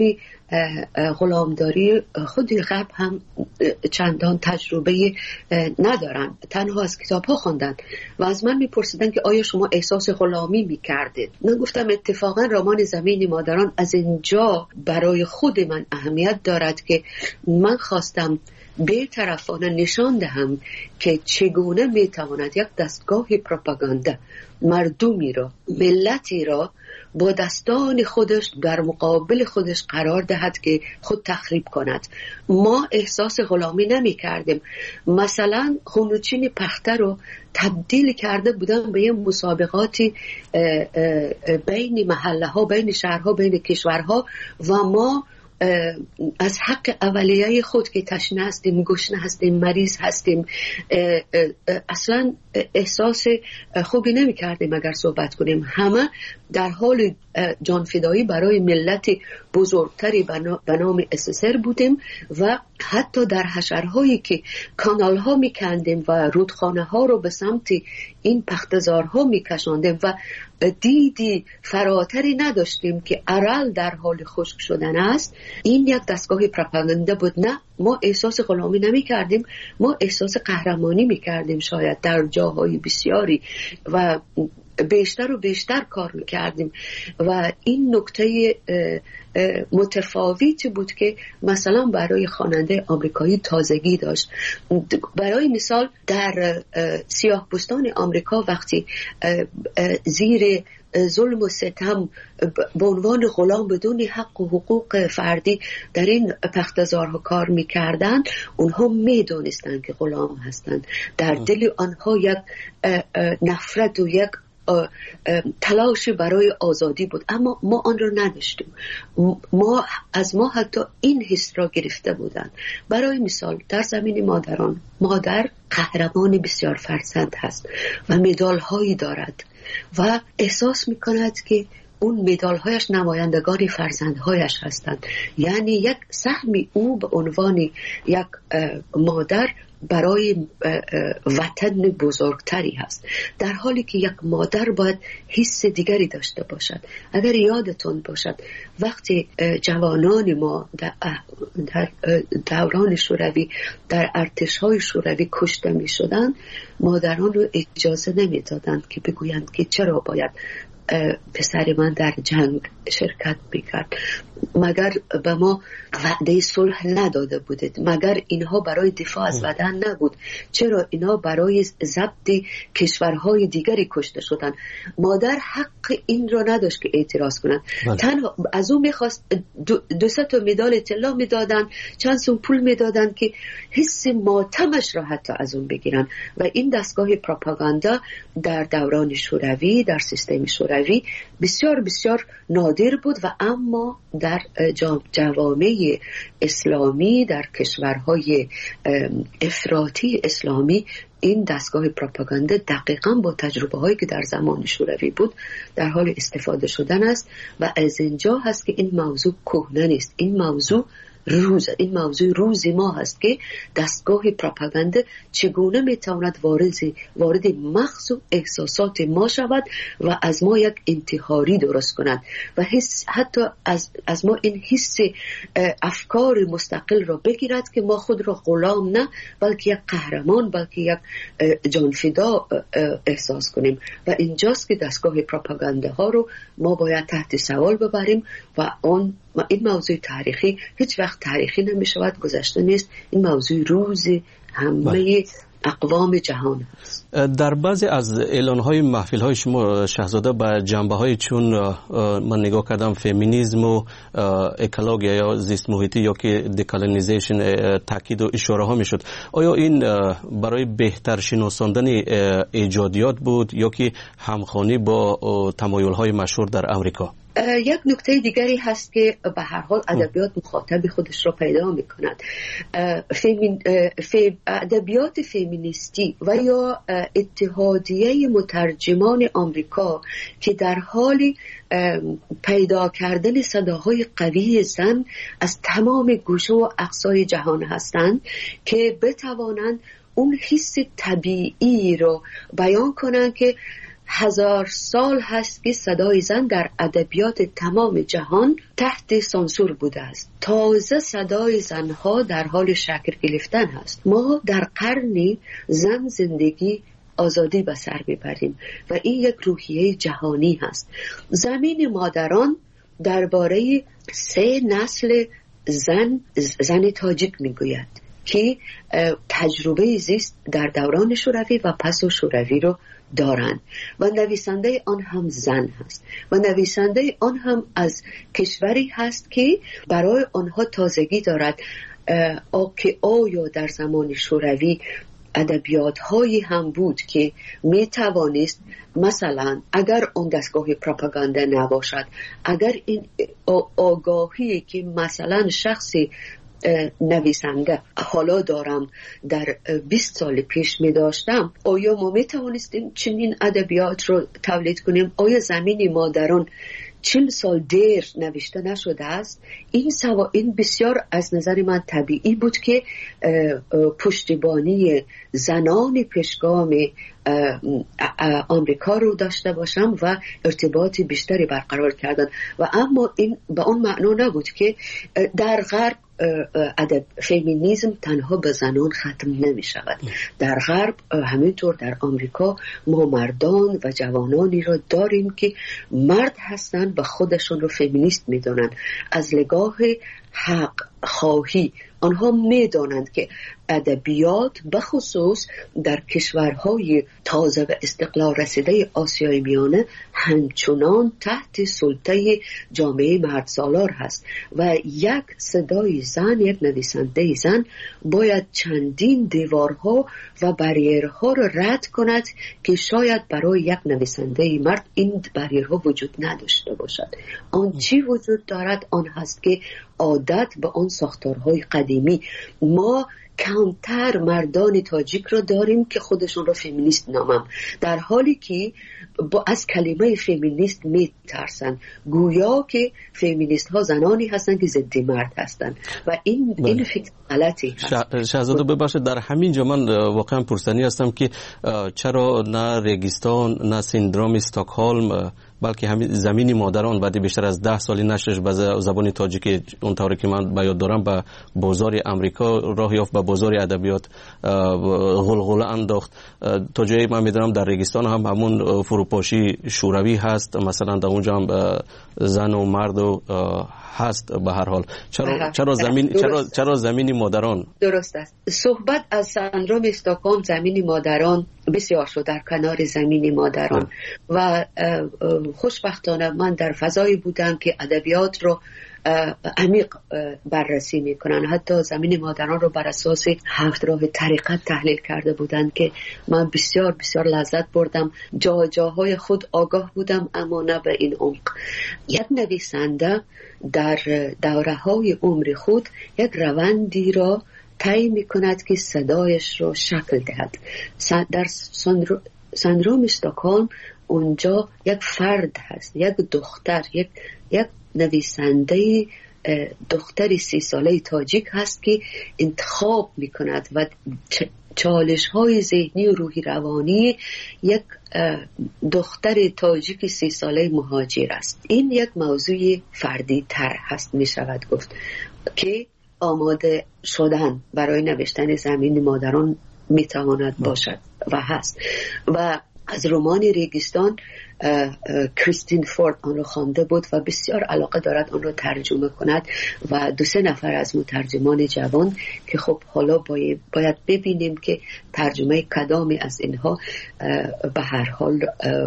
غلامداری خود غرب هم چندان تجربه ندارن، تنها از کتاب ها خوندن و از من میپرسیدن که آیا شما احساس غلامی میکردید؟ من گفتم اتفاقا رمان زمین مادران از اینجا برای خود من اهمیت دارد که من خواستم بی‌طرفانه نشان دهم که چگونه میتواند یک دستگاه پروپاگاندا مردمی را، ملتی را با دستان خودش در مقابل خودش قرار دهد که خود تخریب کند. ما احساس غلامی نمی کردیم. مثلا خونوچین پخته رو تبدیل کرده بودن به یه مسابقاتی بین محله ها، بین شهرها، بین کشورها و ما از حق اولیه خود که تشنه هستیم، گشنه هستیم، مریض هستیم اصلا احساس خوبی نمی کردیم اگر صحبت کنیم. همه در حال جانفدایی برای ملت بزرگتری به نام SSR بودیم و حتی در حشرهایی که کانال ها می کندیم و رودخانه ها رو به سمت این پختزارها می کشاندیم و دیدی فراتری نداشتیم که ارل در حال خشک شدن است. این یک دستگاه پروپاگاندا بود. نه، ما احساس غلامی نمی کردیم، ما احساس قهرمانی می کردیم شاید در جاهای بسیاری و بیشتر و بیشتر کار میکردیم و این نکته متفاوتی بود که مثلا برای خواننده آمریکایی تازگی داشت. برای مثال در سیاه‌پوستان آمریکا وقتی زیر ظلم و ستم به عنوان غلام بدون حق و حقوق فردی در این پختزارها کار میکردن، اونها میدونستن که غلام هستند. در دل آنها یک نفرت و یک تلاش برای آزادی بود، اما ما آن را نداشتیم. از ما حتی این حس را گرفته بودند. برای مثال در زمین مادران، مادر قهرمان بسیار فرزند هست و مدال هایی دارد و احساس میکند که اون مدال هایش نمایندگان فرزندهایش هستند. یعنی یک سهمی او به عنوان یک مادر برای وطن بزرگتری هست، در حالی که یک مادر باید حس دیگری داشته باشد. اگر یادتون باشد وقتی جوانان ما در دوران شوروی در ارتش‌های شوروی کشته می شدند، مادران رو اجازه نمی دادند که بگویند که چرا باید پسر من در جنگ شرکت میکرد، مگر به ما وعده صلح نداده بودید، مگر اینها برای دفاع از وطن نبود، چرا اینها برای ضبط کشورهای دیگری کشته شدن؟ مادر حق این را نداشت که اعتراض کنند. تنها از اون میخواست 200 تا مدال طلا میدادن، چند سوم پول میدادن که حس ماتمش را حتی از اون بگیرن. و این دستگاه پروپاگاندا در دوران شوروی، در سیستم شوروی بسیار بسیار نادر بود و اما در جوامع اسلامی، در کشورهای افراطی اسلامی، این دستگاه پروپاگاندا دقیقاً با تجربه هایی که در زمان شوروی بود در حال استفاده شدن است. و از اینجا هست که این موضوع کهنه نیست، این موضوع روز ما هست که دستگاه پروپاگاندا چگونه میتواند وارد مغز و احساسات ما شود و از ما یک انتحاری درست کند و حتی از ما این حس افکار مستقل را بگیرد که ما خود را غلام نه بلکه یک قهرمان، بلکه یک جانفدا احساس کنیم. و اینجاست که دستگاه پروپاگاندا ها رو ما باید تحت سوال ببریم و این موضوع تاریخی هیچ وقت تاریخی نمی شود، گذشته نیست. این موضوع روز همه اقوام جهان هست. در بعضی از اعلان‌های محفل‌های شما شاهزاده به جنبه‌های چون من نگاه کردم فمینیسم و اکولوژی یا زیست محیطی یا که دکالونیزیشن تاکید و اشاره ها میشد، آیا این برای بهتر شناساندن ایجادیات بود یا که همخوانی با تمایل‌های مشهور در آمریکا؟ یک نکته دیگری هست که به هر حال ادبیات مخاطب خودش را پیدا می کند. ادبیات فمینیستی و یا اتحادیه مترجمان آمریکا که در حال پیدا کردن صداهای قوی زن از تمام گوشه و اقصای جهان هستند که بتوانند اون حس طبیعی رو بیان کنند که 1000 سال هست که صدای زن در ادبیات تمام جهان تحت سانسور بوده است. تازه صدای زنها در حال شکل گرفتن هست. ما در قرنی زن زندگی آزادی به سر میبریم و این یک روحیه جهانی هست. زمین مادران درباره 3 نسل زن تاجیک میگوید که تجربه زیست در دوران شوروی و پس از شوروی رو دارند و نویسنده آن هم زن هست و نویسنده آن هم از کشوری هست که برای آنها تازگی دارد. که آیا در زمان شوروی ادبیات هایی هم بود که می توانست مثلا اگر اون دستگاه پروپاگاندا نباشد، اگر این آگاهی که مثلا شخصی نویسنده حالا دارم در 20 سال پیش می داشتم، آیا ما می توانستیم چنین ادبیات رو تولید کنیم؟ آیا زمین مادران 40 سال دیر نوشته نشده است؟ این بسیار از نظر من طبیعی بود که پشتیبانی زنان پیشگام آمریکا رو داشته باشم و ارتباط بیشتری برقرار کردن. و اما این به اون معنا نبود که در غرب ادب فمینیسم تنها به زنان ختم نمی شود. در غرب همینطور در آمریکا ما مردان و جوانانی را داریم که مرد هستند و خودشون رو فمینیست می دانند. از لگاه حق خواهی آنها می دانند که ادبیات بخصوص در کشورهای تازه و استقلال رسیده آسیای میانه همچنان تحت سلطه جامعه مردسالار هست و یک صدای زن، یک نویسنده زن باید چندین دیوارها و بریرها را رد کند که شاید برای یک نویسنده مرد این بریرها وجود نداشته باشد. آن چی وجود دارد؟ آن هست که عادت به آن ساختارهای قدیمی. ما کمتر مردان تاجیک رو داریم که خودشون رو فمینیست نامم، در حالی که از کلمه فمینیست میترسن، گویا که فمینیست ها زنانی هستن که ضد مرد هستن و این فکر غلطی هست. شهزاده ببخشید، در همین جا من واقعا پرسنی هستم که چرا نه ریگستان نه سندروم استکهلم بلکه همین زمین مادران بعد بیشتر از 10 سالی نشرش به زبان تاجیکی اونطوری که من به یاد دارم به بازار امریکا راه یافت، به بازار ادبیات غلغله انداخت. تا جایی من میدونم در ریگستان هم همون فروپاشی شوروی هست، مثلا در اونجا هم زن و مرد و هست. به هر حال چرا زمین مادران؟ درست است. صحبت از سندروم استکهلم زمین مادران بسیار شد در کنار زمین مادران و خوشبختانه من در فضایی بودم که ادبیات رو عمیق بررسی میکنن. حتی زمین مادران رو بر اساس 7 راه طریقت تحلیل کرده بودند که من بسیار بسیار لذت بردم. جاهای خود آگاه بودم اما نه به این عمق. یک نویسنده در دوره‌های عمر خود یک روندی را طی میکند که صدایش رو شکل دهد. در سندروم استکهلم اونجا یک فرد هست، یک دختر، یک نویسنده دختری 30 ساله تاجیک هست که انتخاب میکند و چالش های ذهنی و روحی روانی یک دختر تاجیک 30 ساله مهاجر است. این یک موضوع فردی تر هست میشود گفت که آماده شدن برای نوشتن زمین مادران میتواند باشد و هست. و از رمان ریگستان کریستین فورد آن را خوانده بود و بسیار علاقه دارد آن را ترجمه کند و 2-3 نفر از مترجمان جوان که خب حالا باید ببینیم که ترجمه کدامی از اینها به هر حال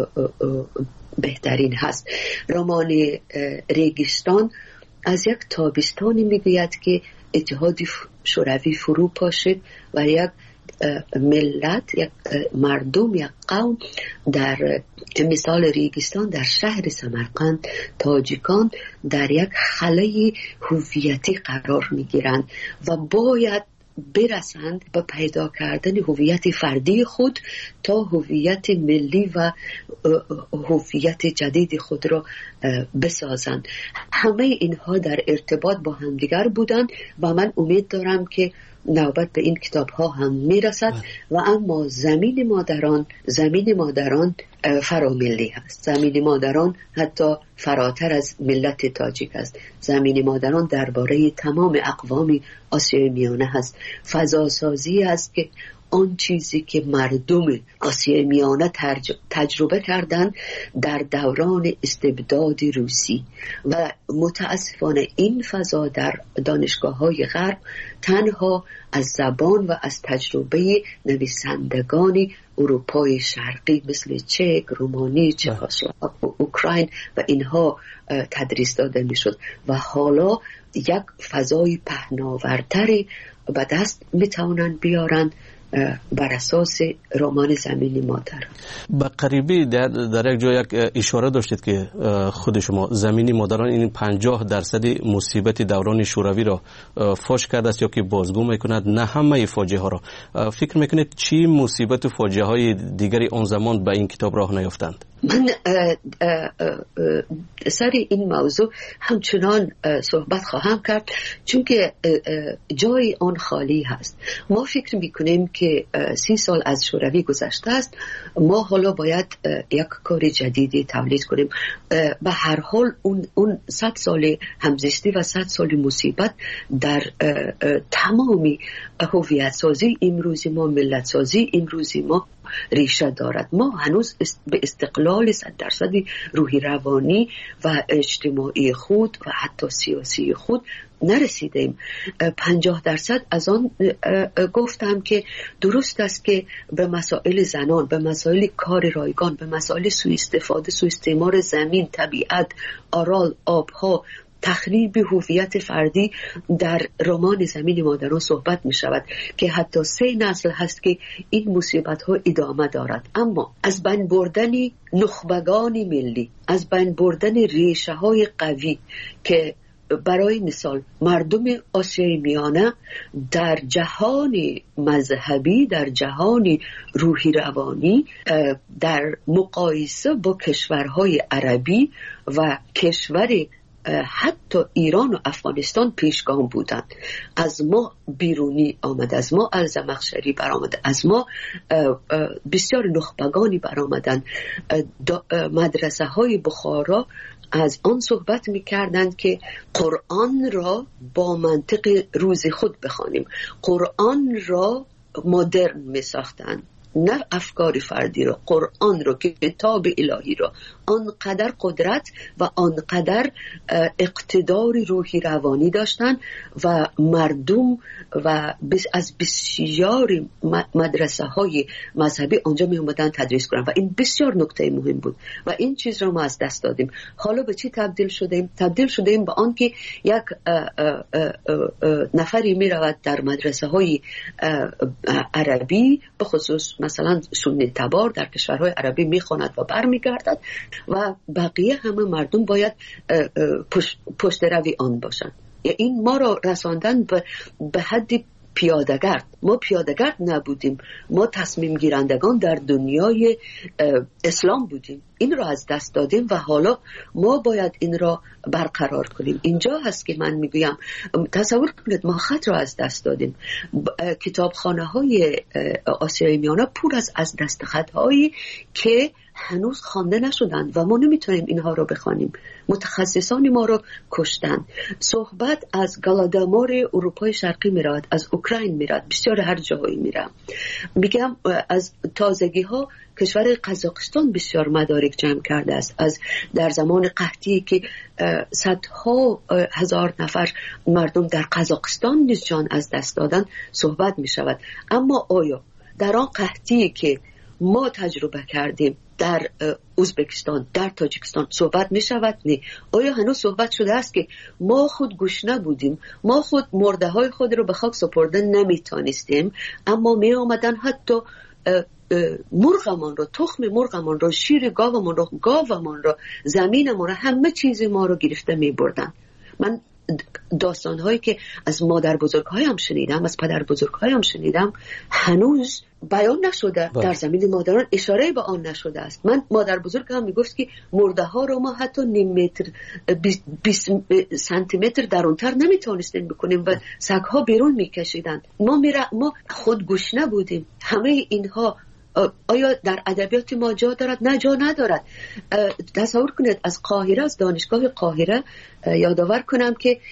بهترین هست. رمان ریگستان از یک تابستانی میگوید که اتحاد شوروی فرو پاشد و یک ملت، یک مردم، یک قوم، در مثال ریگستان در شهر سمرقند تاجیکان در یک خلأ هویتی قرار میگیرند و باید برسند به پیدا کردن هویت فردی خود تا هویت ملی و هویت جدید خود را بسازند. همه اینها در ارتباط با همدیگر بودند و من امید دارم که نوبت به این کتاب ها هم میرسد و اما زمین مادران فراملی هست. زمین مادران حتی فراتر از ملت تاجیک است. زمین مادران درباره تمام اقوام آسیای میانه هست. فضاسازی است که آن چیزی که مردم آسیای میانه تجربه کردند در دوران استبداد روسی و متاسفانه این فضا در دانشگاه‌های غرب تنها از زبان و از تجربه نویسندگان اروپای شرقی مثل چک، رومانی، چکسلواک، اوکراین و اینها تدریس داده میشد و حالا یک فضای پهناورتری به دست میتونن بیارن بر اساس رمان زمین مادر. به قریبی در یک جای یک اشاره داشتید که خود شما زمین مادران این 50% مصیبت دوران شوروی را فاش کرده است یا که بازگو میکند، نه همه فاجعه ها را. فکر میکنید چی مصیبت و فاجعه های دیگری آن زمان به این کتاب راه نیافتند؟ من سر این موضوع همچنان صحبت خواهم کرد چون که جای آن خالی هست. ما فکر میکنیم که 30 سال از شوروی گذشته است، ما حالا باید یک کار جدیدی تولید کنیم. به هر حال اون 100 سال همزیستی و 100 سال مصیبت در تمامی هویت سازی امروزی ما، ملت سازی امروزی ما ریشه دارد. ما هنوز به استقلال 100% روحی روانی و اجتماعی خود و حتی سیاسی خود نرسیدیم. 50% از آن گفتم که درست است که به مسائل زنان، به مسائل کار رایگان، به مسائل سوء استفاده، سوء استعمار زمین، طبیعت، آرال، آبها، تخریب هویت فردی در رمان زمین مادران صحبت می شود که حتی 3 نسل هست که این مصیبت ها ادامه دارد. اما از بین بردن نخبگان ملی، از بین بردن ریشه های قوی که برای مثال مردم آسیای میانه در جهان مذهبی، در جهان روحی روانی، در مقایسه با کشورهای عربی و کشور حتی ایران و افغانستان پیشگام بودند. از ما بیرونی آمد، از ما الزمخشری برآمد، از ما بسیار نخبگانی برآمدند. مدرسه های بخارا از آن صحبت می‌کردند که قرآن را با منطق روز خود بخوانیم، قرآن را مدرن می‌ساختند، نه افکار فردی را، قرآن را که کتاب الهی را آنقدر قدرت و آنقدر اقتدار روحی روانی داشتن و مردم و از بسیار مدرسه های مذهبی آنجا می اومدن تدریس کنن و این بسیار نکته مهم بود و این چیز را ما از دست دادیم. حالا به چی تبدیل شدیم؟ تبدیل شدیم به آن که یک نفری می رود در مدرسه های عربی، به خصوص مثلا سنی تبار در کشورهای عربی می خواند و بر می گردد و بقیه همه مردم باید پشت روی آن باشند. این ما را رساندن به حد پیاده‌گرد. ما پیاده‌گرد نبودیم، ما تصمیم گیرندگان در دنیای اسلام بودیم. این را از دست دادیم و حالا ما باید این را برقرار کنیم. اینجا هست که من میگویم تصور کنید ما خط را از دست دادیم. کتابخانه های آسیای میانه پر از دست خط هایی که هنوز خوانده نشدند و ما نمیتونیم اینها رو بخوانیم. متخصصان ما رو کشتن. صحبت از گلادامار اروپای شرقی میراد، از اوکراین میراد، بسیار هر جایی میرم. میگم از تازگی ها کشور قزاقستان بسیار مدارک جمع کرده است. از در زمان قحطی که صدها هزار نفر مردم در قزاقستان نیز جان از دست دادن صحبت می شود. اما آیا در آن قحطی که ما تجربه کردیم در ازبکستان، در تاجیکستان صحبت می شود؟ نه. آیا هنوز صحبت شده است که ما خود گشنه بودیم، ما خود مرده های خود رو به خاک سپرده نمی تانستیم، اما می آمدن حتی مرغمان رو، تخم مرغمان رو، شیر گاومان رو، زمینمان رو، همه چیز ما رو گرفته می بردن. من داستان‌هایی که از مادر بزرگ‌هایم شنیدم، از پدر بزرگ‌هایم شنیدم، هنوز بیان نشده. در زمین مادران اشاره به آن نشده است. من مادر بزرگم میگفت که مرده ها رو ما حتی نیم متر 20 سانتی متر درونتر نمیتونستیم بکنیم و سگ ها بیرون میکشیدن. ما خود گشنه بودیم. همه اینها آیا در ادبیات ما جا دارد؟ نه، جا ندارد. تصور کنید از قاهره، از دانشگاه قاهره یادآور کنم که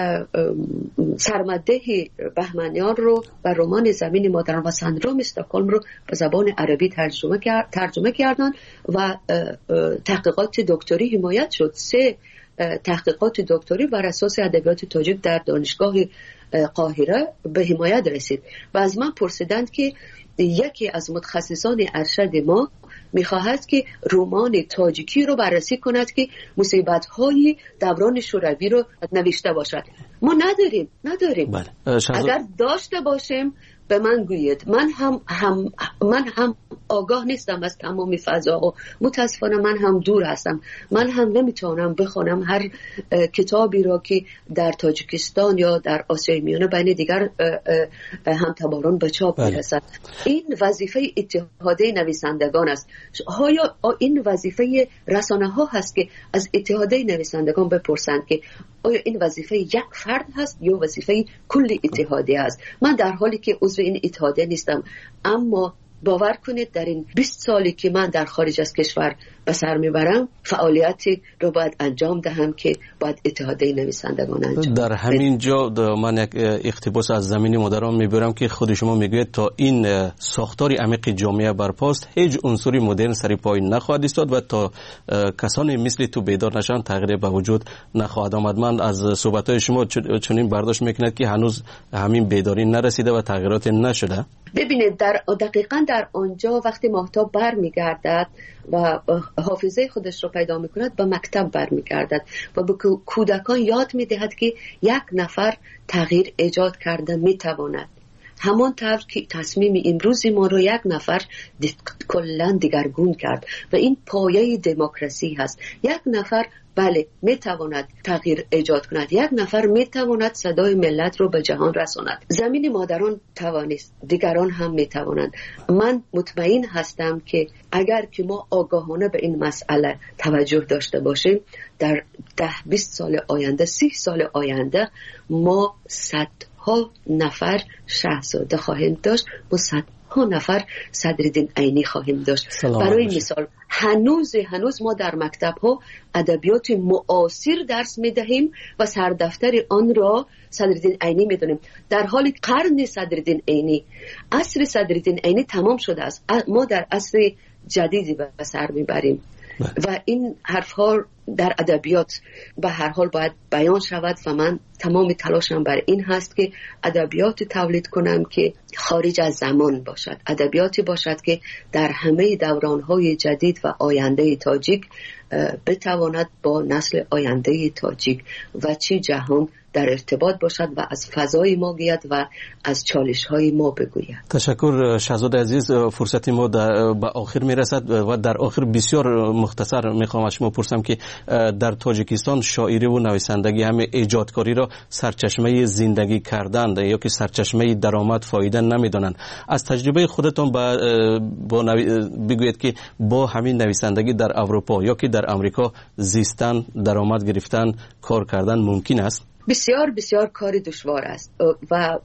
سرمده بهمنیان رو و رمان زمین مادران و سندروم استکهلم رو به زبان عربی ترجمه کردن و تحقیقات دکتری حمایت شد. 3 تحقیقات دکتری بر اساس ادبیات تاجیک در دانشگاه قاهره به حمایت رسید و از من پرسیدند که یکی از متخصصان ارشد ما میخواهد که رمان تاجیکی رو بررسی کند که مصیبت‌های دوران شوروی رو نوشته باشد. ما نداریم. بله. اگر داشته باشیم به من گویید. من هم آگاه نیستم از تمام فضا و متاسفانه من هم دور هستم. من هم نمیتونم بخونم هر کتابی را که در تاجیکستان یا در آسیای میانه بین دیگر همتباران به چاپ میرسد. این وظیفه اتحادیه نویسندگان است. آیا این وظیفه رسانه ها هست که از اتحادیه نویسندگان بپرسند که آیا این وظیفه یک فرد هست یا وظیفه کل اتحادیه است؟ من در حالی که عضو این اتحادیه نیستم، اما باور کنید در این 20 سالی که من در خارج از کشور به سر میبرم فعالیتی رو باید انجام دهم که باید اتحادیه نویسندگان انجام. در همین جا من یک اقتباس از زمین مادران میبرم که خود شما میگوید تا این ساختار عمیق جامعه برپاست هیچ عنصری مدرن سری پای نخواهد ایستاد و تا کسانی مثل تو بیدار نشن تغییر به وجود نخواهد آمد. من از صحبت‌های شما چنین برداشت میکنم که هنوز همین بیداری نرسیده و تغییرات نشده. ببینید دقیقاً در آنجا وقتی ماهتاب برمیگردد و حافظه خودش رو پیدا میکند به مکتب برمیگردد و به کودکان یاد میدهد که یک نفر تغییر ایجاد کرده میتواند. همان طور که تصمیم امروز ما رو یک نفر کلاً دیگرگون کرد و این پایه دموکراسی هست. یک نفر بله میتواند تغییر ایجاد کند، یک نفر میتواند صدای ملت رو به جهان رساند. زمین مادران توانست، دیگران هم میتوانند. من مطمئن هستم که اگر که ما آگاهانه به این مسئله توجه داشته باشیم، در 10-20 سال آینده، 30 سال آینده ما صدها نفر شاهزاده خواهیم داشت و صدها نفر صدرالدین عینی خواهیم داشت. برای مثال هنوز ما در مکتب ها ادبیات معاصر درس میدهیم و سردفتر آن را صدرالدین عینی میدونیم، در حالی قرن صدرالدین عینی، عصر صدرالدین عینی تمام شده است. ما در عصر جدیدی به سر میبریم و این حرف ها در ادبیات به هر حال باید بیان شود و من تمام تلاشم بر این هست که ادبیات تولید کنم که خارج از زمان باشد، ادبیاتی باشد که در همه دوران‌های جدید و آینده تاجیک بتواند با نسل آینده تاجیک و چی جهان در ارتباط باشد و از فضای ما گوید و از چالش‌های ما بگوید. تشکر شاهزاده عزیز. فرصت ما به آخر میرسد و در آخر بسیار مختصر میخوام از شما پرسم که در تاجیکستان شاعری و نویسندگی همه ایجادکاری را سرچشمه زندگی کردن یا که سرچشمه درآمد فایده نمیدانند. از تجربه خودتان بگویید که با همین نویسندگی در اروپا یا که در امریکا زیستن، درآمد گرفتن، کار کردن ممکن است؟ بسیار بسیار کار دشوار است و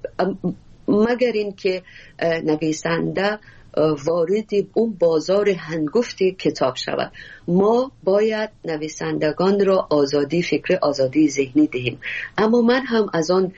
مگر این که نویسنده وارد اون بازار هنگفتی کتاب شود. ما باید نویسندگان را آزادی فکر، آزادی ذهنی دهیم، اما من هم از آن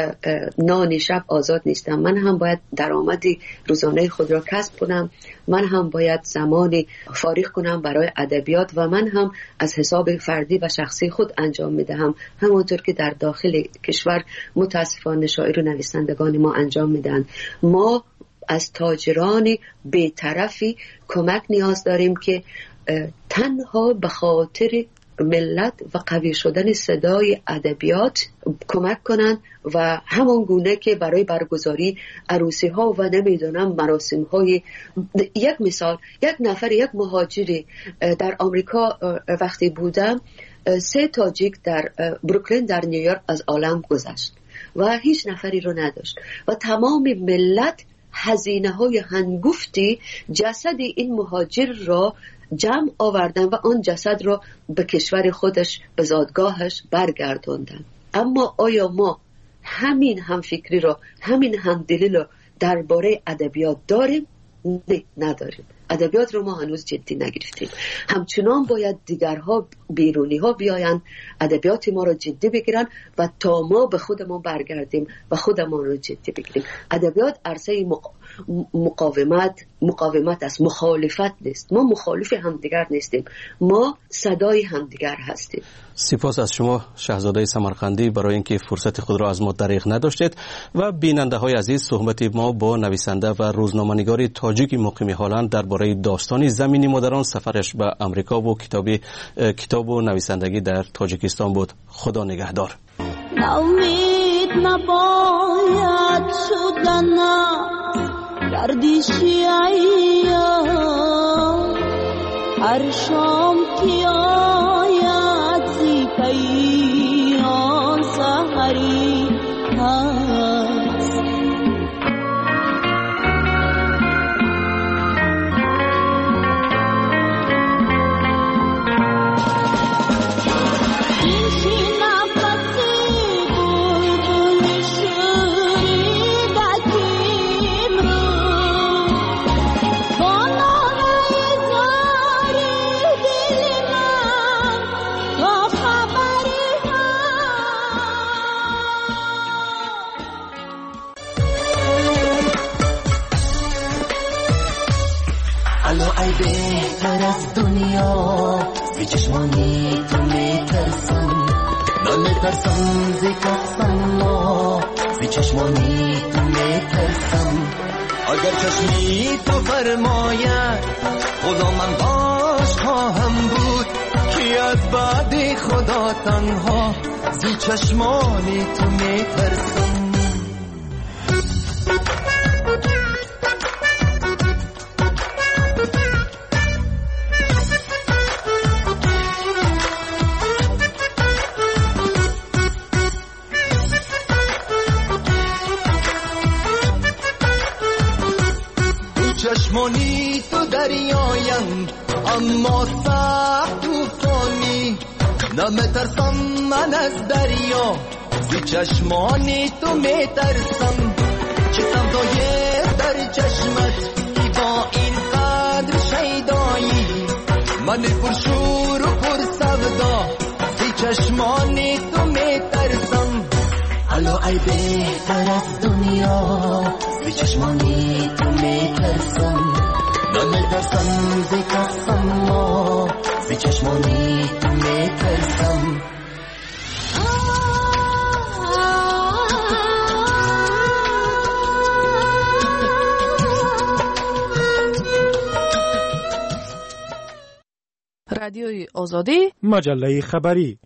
نان شب آزاد نیستم. من هم باید درآمدی روزانه خود را کسب کنم، من هم باید زمانی فارغ کنم برای ادبیات و من هم از حساب فردی و شخصی خود انجام میدهم، همانطور که در داخل کشور متاسفانه شاعر و نویسندگان ما انجام میدن. ما از تاجران بی‌طرفی کمک نیاز داریم که تنها به خاطر ملت و قوی شدن صدای ادبیات کمک کنند و همان گونه که برای برگزاری عروسی ها و نمیدونم مراسم های، یک مثال، یک نفر، یک مهاجری در آمریکا وقتی بودم، 3 تاجیک در بروکلین در نیویورک از عالم گذشت و هیچ نفری رو نداشت و تمام ملت هزینه های هنگفتی جسد این مهاجر را جمع آوردن و آن جسد را به کشور خودش، به زادگاهش برگرداندن. اما آیا ما همین همفکری را، همین همدلی را درباره ادبیات داریم؟ نه، نداریم. ادبیات رو ما هنوز جدی نگرفتیم. همچنان باید دیگرها، بیرونی ها بیاین ادبیات ما رو جدی بگیرن و تا ما به خودمون برگردیم و خودمون رو جدی بگیریم. ادبیات عرصه مقاومت است، مخالفت نیست. ما مخالف همدیگر نیستیم، ما صدای همدیگر هستیم. سپاس از شما شاهزاده سمرقندی برای اینکه فرصت خود را از ما دریغ نداشتید. و بیننده های عزیز، صحبت ما با نویسنده و روزنامه‌نگار تاجیک مقیم هلند درباره داستان زمین مادران، سفرش به امریکا و کتاب و نویسندگی در تاجیکستان بود. خدا نگهدار. ناامید نباید شدن گردشی ایام، هر شام که آید زی پیران سحری هست. بهتر از دنیا زی چشمانی تو میترسم، نمیترسم زی کسم ما، زی چشمانی تو میترسم. اگر چشمی تو فرماید خدا من باش خواهم بود، که از بعد خدا تنها زی چشمانی تو میترسم. دریایم اما سخت طوفانی نمیترسم من از دریا زی چشمانی تو میترسم چه سودای در چشمت ای با این قدر شیدایی من پرشور و پر سودا زی چشمانی تو میترسم الو ای بهتر از دنیا زی چشمانی تو میترسم نمیترسم زی کسم زی چشمانی تو میترسم رادیوی آزادی مجله خبری.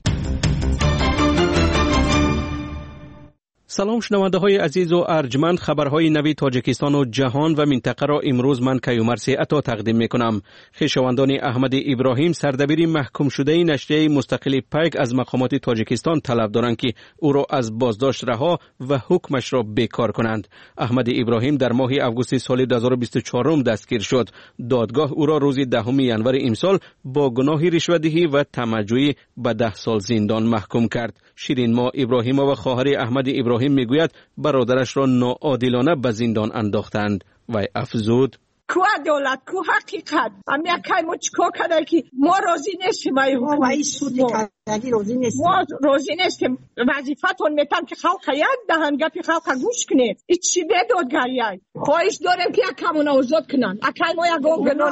سلام شنونده های عزیز و ارجمند، خبرهای نوی تاجیکستان و جهان و منطقه را امروز من کیومرث عطا تقدیم می کنم. خویشاوندان احمد ابراهیم سردبیر محکوم شده نشریه مستقل پیک از مقامات تاجیکستان طلب دارند که او را از بازداشت رها و حکمش را بیکار کنند. احمد ابراهیم در ماه آگوست سال 2024 دستگیر شد. دادگاه او را روز 10 ینور امسال با گناه رشوه‌دهی و طمع‌جویی به 10 سال زندان محکوم کرد. شیرین ما ابراهیم و خواهر احمد ابراهیم میگوید برادرش را ناعادلانه به زندان انداختند و افزود کو عدالت کو حقیقت امی اکای ما چکو کده که ما راضی نیستیم ما راضی نیستیم وظیفتون میتم که خلق یک دهن گپی خلق گوش کنه ایچی به دادگریه خواهش داریم که یک کمون آزاد کنن اکای ما یک گناه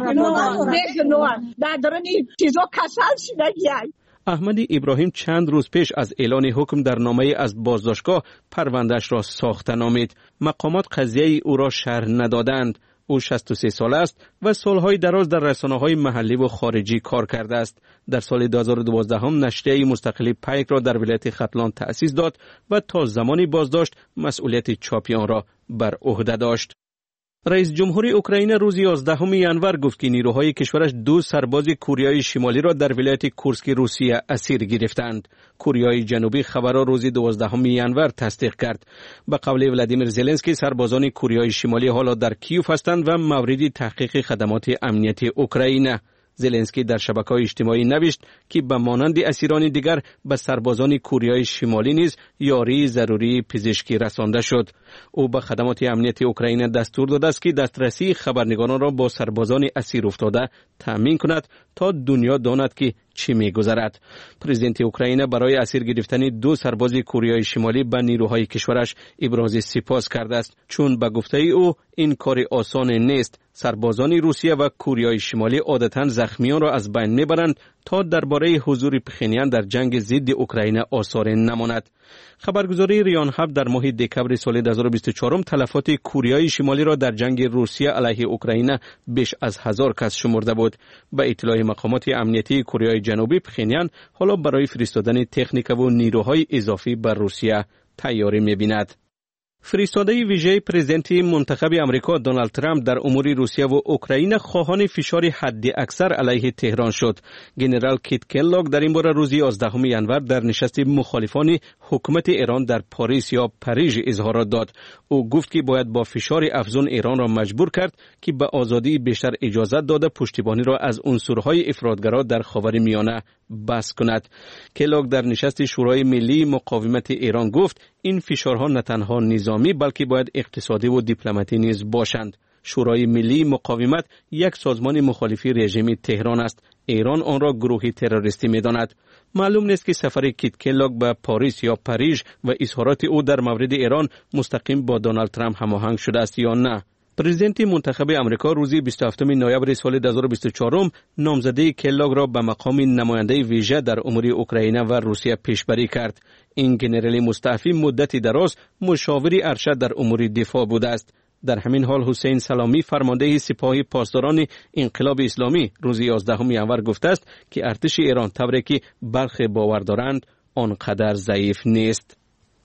ندارم در درنی چیزا کسل شده گیه. احمد ابراهیم چند روز پیش از اعلان حکم در نامه از بازداشتگاه پروندهش را ساخته نامید. مقامات قضیه او را شرح ندادند. او 63 سال است و سالهای دراز در رسانه‌های محلی و خارجی کار کرده است. در سال 2012 نشریه مستقل پیک را در ولایت ختلان تأسیس داد و تا زمانی بازداشت مسئولیت چاپی آن را بر عهده داشت. رئیس جمهور اوکراین روز 11 ینور گفت که نیروهای کشورش 2 سرباز کوریای شمالی را در ولایت کورسک روسیه اسیر گرفتند. کوریای جنوبی خبر را روز 12 ینور تصدیق کرد. به قول ولادیمیر زلنسکی سربازان کوریای شمالی حالا در کیوف هستند و مورد تحقیق خدمات امنیتی اوکراین. زلنسکی در شبکه‌های اجتماعی نوشت که به مانند اسیران دیگر به سربازان کوریای شمالی نیز یاری ضروری پزشکی رسانده شد. او به خدمات امنیتی اوکراین دستور داده است که دسترسی خبرنگاران را با سربازان اسیر افتاده تامین کند تا دنیا داند که چی می‌گذرد. پرزیدنت اوکراین برای اسیر گرفتن 2 سرباز کوریای شمالی به نیروهای کشورش ابراز سپاس کرده است، چون به گفته او این کار آسان نیست. سربازان روسیه و کوریای شمالی عادتاً زخمیان را از بین میبرند تا درباره حضور پخینیان در جنگ ضد اوکراین آثار نماند. خبرگزاری ریانهب در ماه دکمبر سال 2024 تلفات کوریای شمالی را در جنگ روسیه علیه اوکراین بیش از 1000 کس شمرده بود. به اطلاع مقامات امنیتی کوریای جنوبی، پخینیان حالا برای فرستادن تکنیک و نیروهای اضافی بر روسیه تیاری می‌بیند. فرستاده ویژه پرزیدنت منتخب امریکا دونالد ترامپ در امور روسیه و اوکراین خواهان فشار حد اکثر علیه تهران شد. گنرال کیت کلاگ در این باره روز 11 ینور در نشست مخالفان حکومت ایران در پاریس یا پاریژ اظهارات داد. او گفت که باید با فشار افزون ایران را مجبور کرد که به آزادی بیشتر اجازه داده پشتیبانی را از عنصرهای افراطگرا در خاورمیانه بس کند. کلاگ در نشست شورای ملی مقاومت ایران گفت این فشارها نه تنها نظامی بلکه باید اقتصادی و دیپلماتی نیز باشند. شورای ملی مقاومت یک سازمان مخالف رژیم تهران است. ایران آن را گروهی تروریستی می‌داند. معلوم نیست که سفر کیت کلاگ به پاریس یا پاریژ و اظهارات او در مورد ایران مستقیم با دونالد ترامپ هماهنگ شده است یا نه. پرزیدنت منتخب امریکا روز 27 نوامبر سال 2024 نامزدی کلاگ را به مقام نماینده ویژه در امور اوکراین و روسیه پیشبری کرد. این گنرال مستعفی مدتی دراز مشاور ارشد در امور دفاع بوده است. در همین حال حسین سلامی فرمانده سپاه پاسداران انقلاب اسلامی روز 11 ینور گفته است که ارتش ایران طوری که برخی باور دارند آنقدر ضعیف نیست.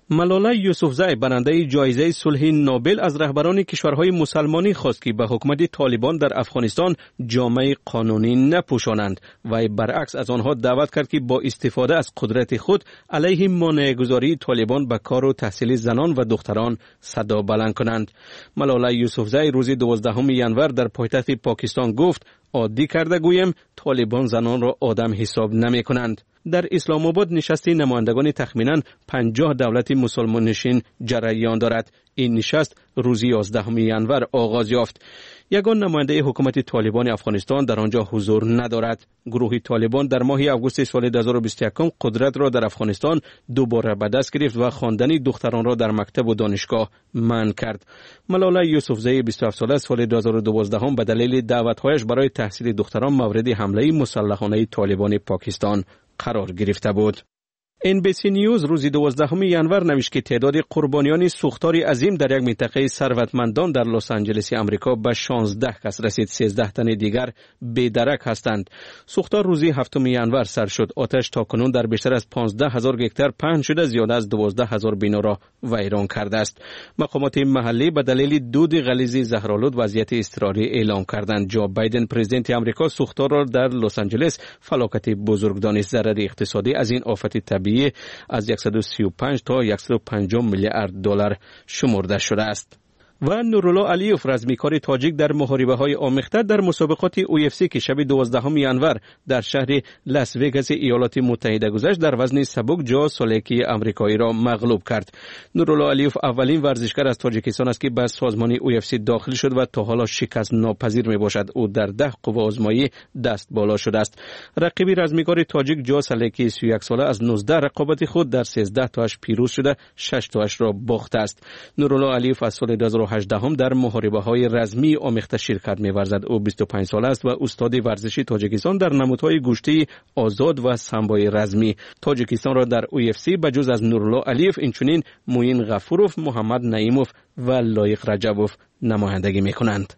ملاله یوسفزی برنده جایزه صلح نوبل از رهبران کشورهای مسلمانی خواست که به حکومت طالبان در افغانستان جامه قانونی نپوشانند و برعکس از آنها دعوت کرد که با استفاده از قدرت خود علیه مانع‌گذاری طالبان به کار و تحصیل زنان و دختران صدا بلند کنند. ملاله یوسفزی روز 12 ینور در پایتخت پاکستان گفت عادی کرده گویم طالبان زنان را آدم حساب نمی کنند. در اسلام آباد نشست نمایندگان تخمینا 50 دولت مسلمان نشین جریان دارد. این نشست روز 11 ینور آغاز یافت. یگان نماینده حکومت طالبان افغانستان در آنجا حضور ندارد. گروه طالبان در ماه آگوست سال 2021 قدرت را در افغانستان دوباره به دست گرفت و خواندن دختران را در مکتب و دانشگاه منع کرد. ملاله یوسفزی 27 ساله سال 2012 به دلیل دعوت‌هایش برای تحصیل دختران مورد حمله مسلحانه طالبان پاکستان قرار گرفته بود. NBC نیوز روز 12 ینور نوشت که تعداد قربانیان سوختاری عظیم در یک منطقه ثروتمندان در لس آنجلس آمریکا به 16 کس رسید. 13 تن دیگر بی‌درک هستند. سوختار روز 7 ینور سر شد. آتش تاکنون در بیشتر از 15,000 هکتار پهن شده زیاده از 12,000 بنا را ویران کرده است. مقامات محلی به دلیل دود غلیظ زهرآلود وضعیت اضطراری اعلام کردند. جو بایدن پرزیدنت آمریکا سوختار را در لس آنجلس فلاکت بزرگ دانست. ضرر اقتصادی از این آفت طبیعی از 135 تا 150 میلیارد دلار شمرده شده است. و نورالله علیوف رزمیکار تاجیک در محاربه‌های آمیخته در مسابقات UFC که شب 12 ینور در شهر لاس وگاس ایالات متحده گذشت در وزن سبک جو سولکی آمریکایی را مغلوب کرد. نورالله علیوف اولین ورزشکار از تاجیکستان است که به سازمان UFC داخل شد و تا حالا شکست ناپذیر میباشد. او در 10 قوه آزمایی دست بالا شده است. رقیب رزمیکار تاجیک جو سولکی 31 ساله از 19 رقابت خود در 13 تاش پیروز شده، 6 تاش را باخته است. نورالله علیوف از سال 2018 در محاربه‌های رزمی آمیخته شرکت می‌ورزد. او 25 ساله است و استاد ورزشی تاجیکستان در نمودهای گوشتی آزاد و سامبای رزمی. تاجیکستان را در UFC به جز از نورالله علیوف اینچنین موین غفوروف، محمد نعیموف و لایق رجبوف نمایندگی می‌کنند.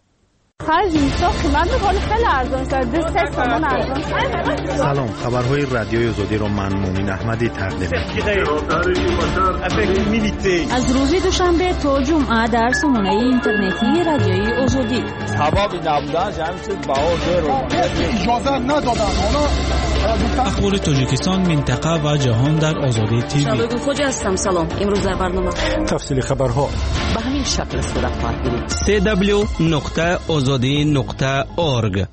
سلام، خبرهای رادیوی آزادی را من مومین احمدی تقدیم می‌کنم. از روز دوشنبه تا جمعه در سامانه اینترنتی رادیوی آزادی. اخبار تاجیکستان، منطقه و جهان در آزادی تیوی. شباب خوجا هستم. سلام. امروز در برنامه تفصیل خبرها به همین شکل صورت خواهد گرفت. www.azadi.org.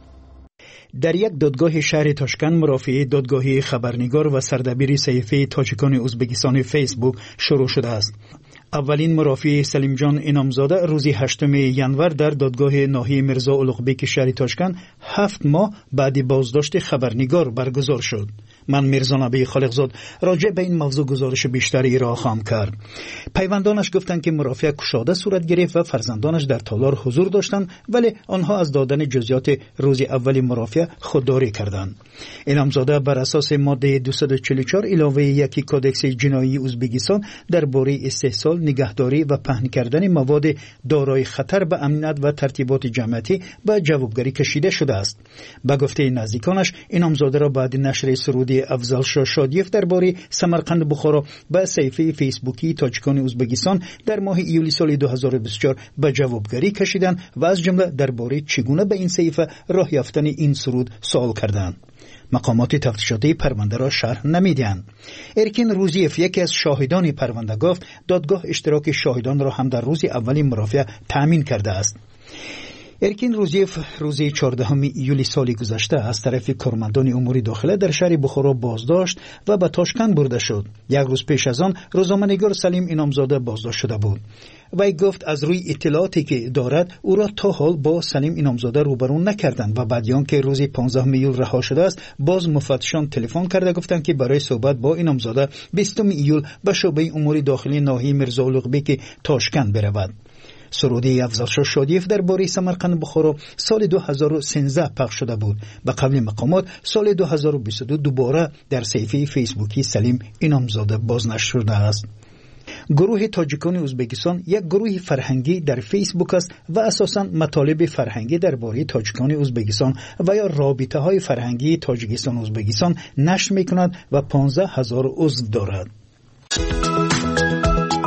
در یک دادگاه شهر تاشکند مرافعه دادگاه خبرنگار و سردبیر صحیفه تاجیکان ازبکستان فیسبوک شروع شده است. اولین مرافع سلیم جان انامزاده روز 8 ینور در دادگاه ناحیه میرزا اولوغبک شهر تاشکند 7 ماه بعد بازداشت خبرنگار برگزار شد. من میرزا نبی خالقزاد راجع به این موضوع گزارش بیشتری ارائه خواهم کرد. پیوندانش گفتند که مرافعه کشاده صورت گرفت و فرزندانش در تالار حضور داشتند، ولی آنها از دادن جزئیات روز اول مرافعه خودداری کردند. انامزاده بر اساس ماده 244 علاوه 1 کودکس جنایی ازبکستان درباره استحصال، نگهداری و پهن کردن مواد دارای خطر به امنیت و ترتیبات جمعیتی به جوابگری کشیده شده است. به گفته نزدیکانش انامزاده را بعد نشر سرودی افضل شاه شادیف درباره سمرقند بخارا به صفحه فیسبوکی تاجیکان ازبکستان در ماه ایولی سال 2024 به جوابگری کشیدند و از جمله درباره چگونه به این صفحه راه یافتن این سرود سوال کردند. مقامات تفتیشاتی پرونده را شرح نمیدهند. ارکین روزیف یکی از شاهدان پرونده گفت دادگاه اشتراک شاهدان را هم در روز اول مرافعه تأمین کرده است. ارکین روزیف روز 14 ایولی سال گذشته از طرف کارمندان امور داخله در شهر بخارا بازداشت و به تاشکند برده شد. یک روز پیش از آن روزنامه‌نگار سلیم انامزاده بازداشت شده بود. وی گفت از روی اطلاعاتی که دارد او را تا حال با سلیم انامزاده روبرو نکردند و بعد آنکه روز 15 ایول رها شده است باز مفتشان تلفن کرده گفتند که برای صحبت با انامزاده 20 ایول به شعبه امور داخلی ناحیه میرزا اولوغبک تاشکند برود. سرودی افضل شاه شادیف درباره سمرقند بخارا سال 2013 پخش شده بود. به قول مقامات سال 2022 دوباره در صفحه فیسبوکی سلیم انامزاده بازنشر شده است. گروه تاجیکان ازبکستان یک گروه فرهنگی در فیسبوک است و اساساً مطالب فرهنگی درباره تاجیکان ازبکستان و یا رابطه های فرهنگی تاجیکستان ازبکستان نشر می‌کند و 15,000 عضو دارد.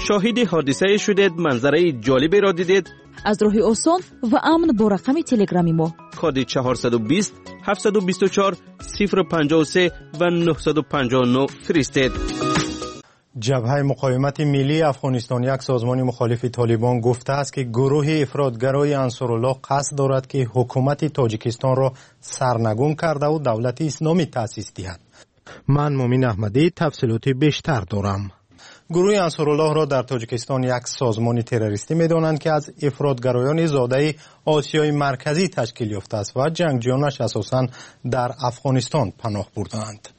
شاهد حادثه شدید، منظره جالبی را دیدید؟ از راه آسان و امن با رقم تلگرامی ما کد 420 724 053 و 959 فرستید. جبهه مقاومت ملی افغانستان، یک سازمان مخالف طالبان، گفته است که گروه افراطگرای انصارالله قصد دارد که حکومت تاجیکستان را سرنگون کرده و دولت اسلامی تأسیس دهد. من مومن احمدی تفصیلات بیشتر دارم. گروه انصارالله را در تاجیکستان یک سازمان تروریستی می‌دانند که از افراطگرایان زاده آسیای مرکزی تشکیل یافته است و جنگجویانش اساساً در افغانستان پناه بردند.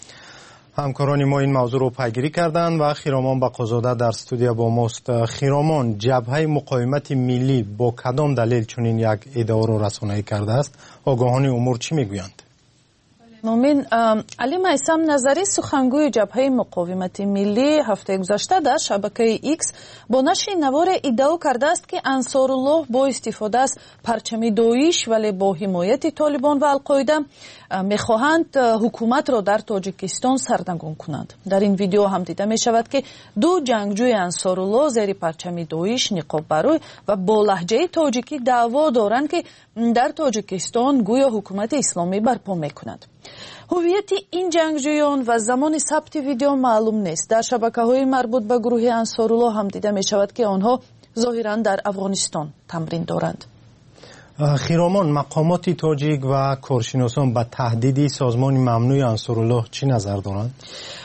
همکاران ما این موضوع رو پیگیری کردند و خیرامان بقازاده در استودیو با ماست. خیرامان، جبهه مقاومت ملی با کدام دلیل چنین یک ادعا را رسانه‌ای کرده است؟ آگاهان امور چی میگویند؟ مومن، علی میثم نظری، سخنگوی جبهه مقاومت ملی، هفته گذشته در شبکه ایکس با نشر نوار ادعا کرده است که انصارالله با استفاده از پرچم داعش ولی با حمایت طالبان و القاعده میخواهند حکومت را در تاجیکستان سرنگون کنند. در این ویدیو هم دیده می شود که دو جنگجوی انصارالله زیر پرچم داعش نقاب بروی و با لهجه تاجیکی دعوا دارند که در تاجیکستان گویا حکومت اسلامی برپا میکنند. هویت این جنگجویان و زمان ثبت ویدیو معلوم نیست. در شبکه‌های مربوط به گروه انصارالله هم دیده می شود که آنها ظاهراً در افغانستان تمرین دارند. خیرامان، مقامات تاجیک و کارشناسان به تهدید سازمان ممنوع انصارالله چی نظر دارند؟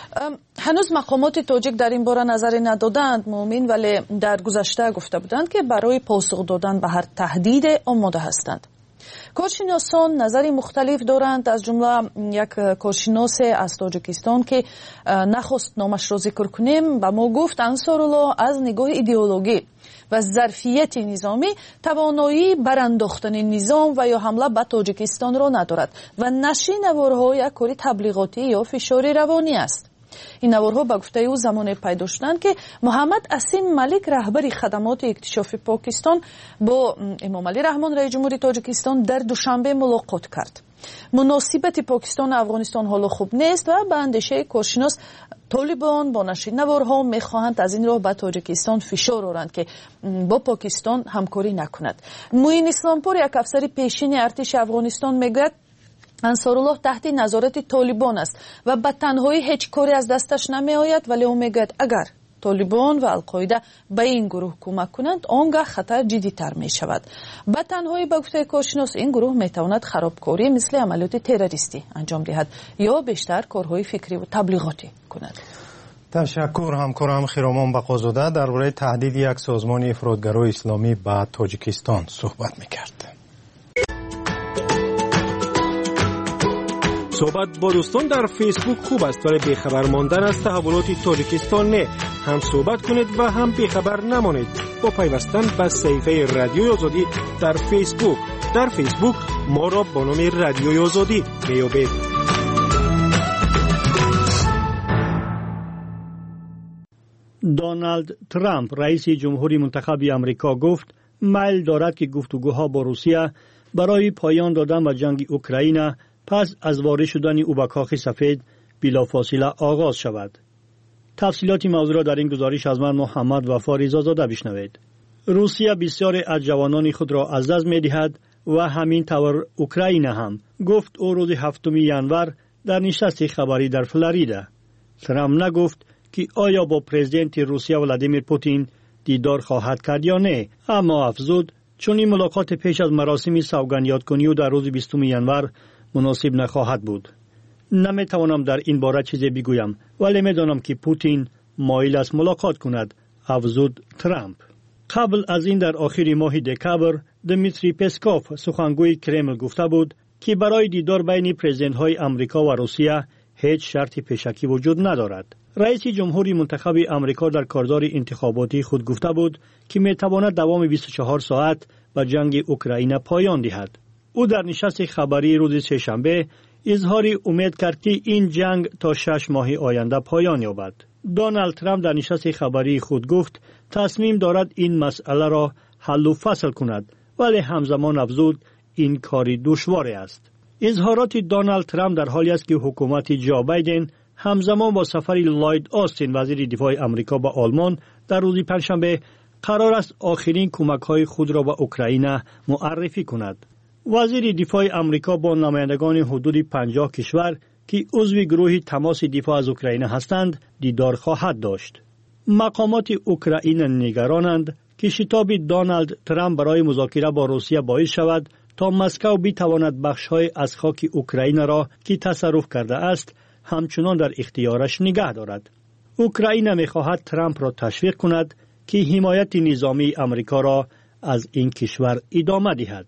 هنوز مقامات تاجیک در این باره نظری ندادند مومن، ولی در گذشته گفته بودند که برای پاسخ دادن به هر تهدید آماده هستند. کارشناسان نظری مختلف دارند، از جمله یک کارشناس از تاجیکستان که نخواست نامش را ذکر کنیم و ما گفت انصارالله از نگاه ایدئولوژی و ظرفیت نظامی توانایی برانداختن نظام و یا حمله به تاجیکستان را ندارد و نشر نوارها یک کار تبلیغاتی یا فشار روانی است. این نوارها به گفته او زمان پیدا شدند که محمد اسیم ملک، رهبر خدمات اکتشافی پاکستان، با امام علی رحمان رئیس جمهوری تاجیکستان در دوشنبه ملاقات کرد. مناسبت پاکستان و افغانستان حالا خوب نیست و به اندیشه کارشناس طالبان با نشر نوارها میخواهند از این راه به تاجیکستان فشار آورند که با پاکستان همکاری نکند. معین اسلامپور، یک افسر پیشین ارتش افغانستان، میگوید انصارالله تحت نظارت طالبان است و به تنهایی هیچ کاری از دستش نمی آید، ولی او میگوید اگر طالبان و القاعده به این گروه کمک کنند آنگاه خطر جدی‌تر می شود. به تنهایی به گفته کارشناس این گروه می تواند خرابکاری مثل عملیات تروریستی انجام دهد یا بیشتر کارهای فکری و تبلیغاتی کند. تشکر. همکارم خیرامان بقازاده درباره تهدید یک سازمان افراطگرای اسلامی به تاجیکستان صحبت می‌کرد. صحبت با دوستان در فیسبوک خوب است، ولی بیخبر ماندن از تحولات تاجیکستان نه. هم صحبت کنید و هم بیخبر نمانید با پیوستن به صفحه رادیوی آزادی در فیسبوک. در فیسبوک ما را با نام رادیوی آزادی میابید. دونالد ترامپ، رئیس جمهوری منتخب آمریکا، گفت میل دارد که گفتگوها با روسیه برای پایان دادن به جنگ اوکراین پس از وارد شدن او به کاخ سفید بلافاصله آغاز شود. تفصیلات موضوع را در این گزارش از من محمد وفا رضازاده بشنوید. روسیه بسیار از جوانان خود را از دست می‌دهد و همین طور اوکراین هم، گفت او روز 7 ژانویه در نشست خبری در فلوریدا. ترامپ نگفت که آیا با پرزیدنت روسیه ولادیمیر پوتین دیدار خواهد کرد یا نه، اما افزود چون این ملاقات پیش از مراسم سوگند یادکنی و در روز 20 ژانویه مناسب نخواهد بود. نمیتوانم در این باره چیزی بگویم، ولی میدانم که پوتین مایل است ملاقات کند، افزود ترامپ. قبل از این در آخر ماه دکامبر دمیتری پسکوف، سخنگوی کرمل، گفته بود که برای دیدار بین پرزیدنت‌های آمریکا و روسیه هیچ شرط پیشکی وجود ندارد. رئیس جمهوری منتخب آمریکا در کارزار انتخاباتی خود گفته بود که میتواند دوام 24 ساعت به جنگ اوکراین پایان دهد. او در نشست خبری روز سه‌شنبه اظهار امید کرد که این جنگ تا 6 ماه آینده پایان یابد. دونالد ترامپ در نشست خبری خود گفت تصمیم دارد این مسئله را حل و فصل کند، ولی همزمان افزود این کاری دشوار است. اظهارات دونالد ترامپ در حالی است که حکومت جو بایدن همزمان با سفر لوید آستین وزیر دفاع آمریکا به آلمان در روز پنجشنبه قرار است آخرین کمک‌های خود را به اوکراین معرفی کند. وزیر دفاع آمریکا با نمایندگان حدود 50 کشور که عضو گروه تماس دفاع از اوکراین هستند دیدار خواهد داشت. مقامات اوکراین نگرانند که شتاب دونالد ترامپ برای مذاکره با روسیه باعث شود تا مسکو بتواند بخش‌های از خاک اوکراین را که تصرف کرده است همچنان در اختیارش نگه دارد. اوکراین می‌خواهد ترامپ را تشویق کند که حمایت نظامی آمریکا را از این کشور ادامه دهد.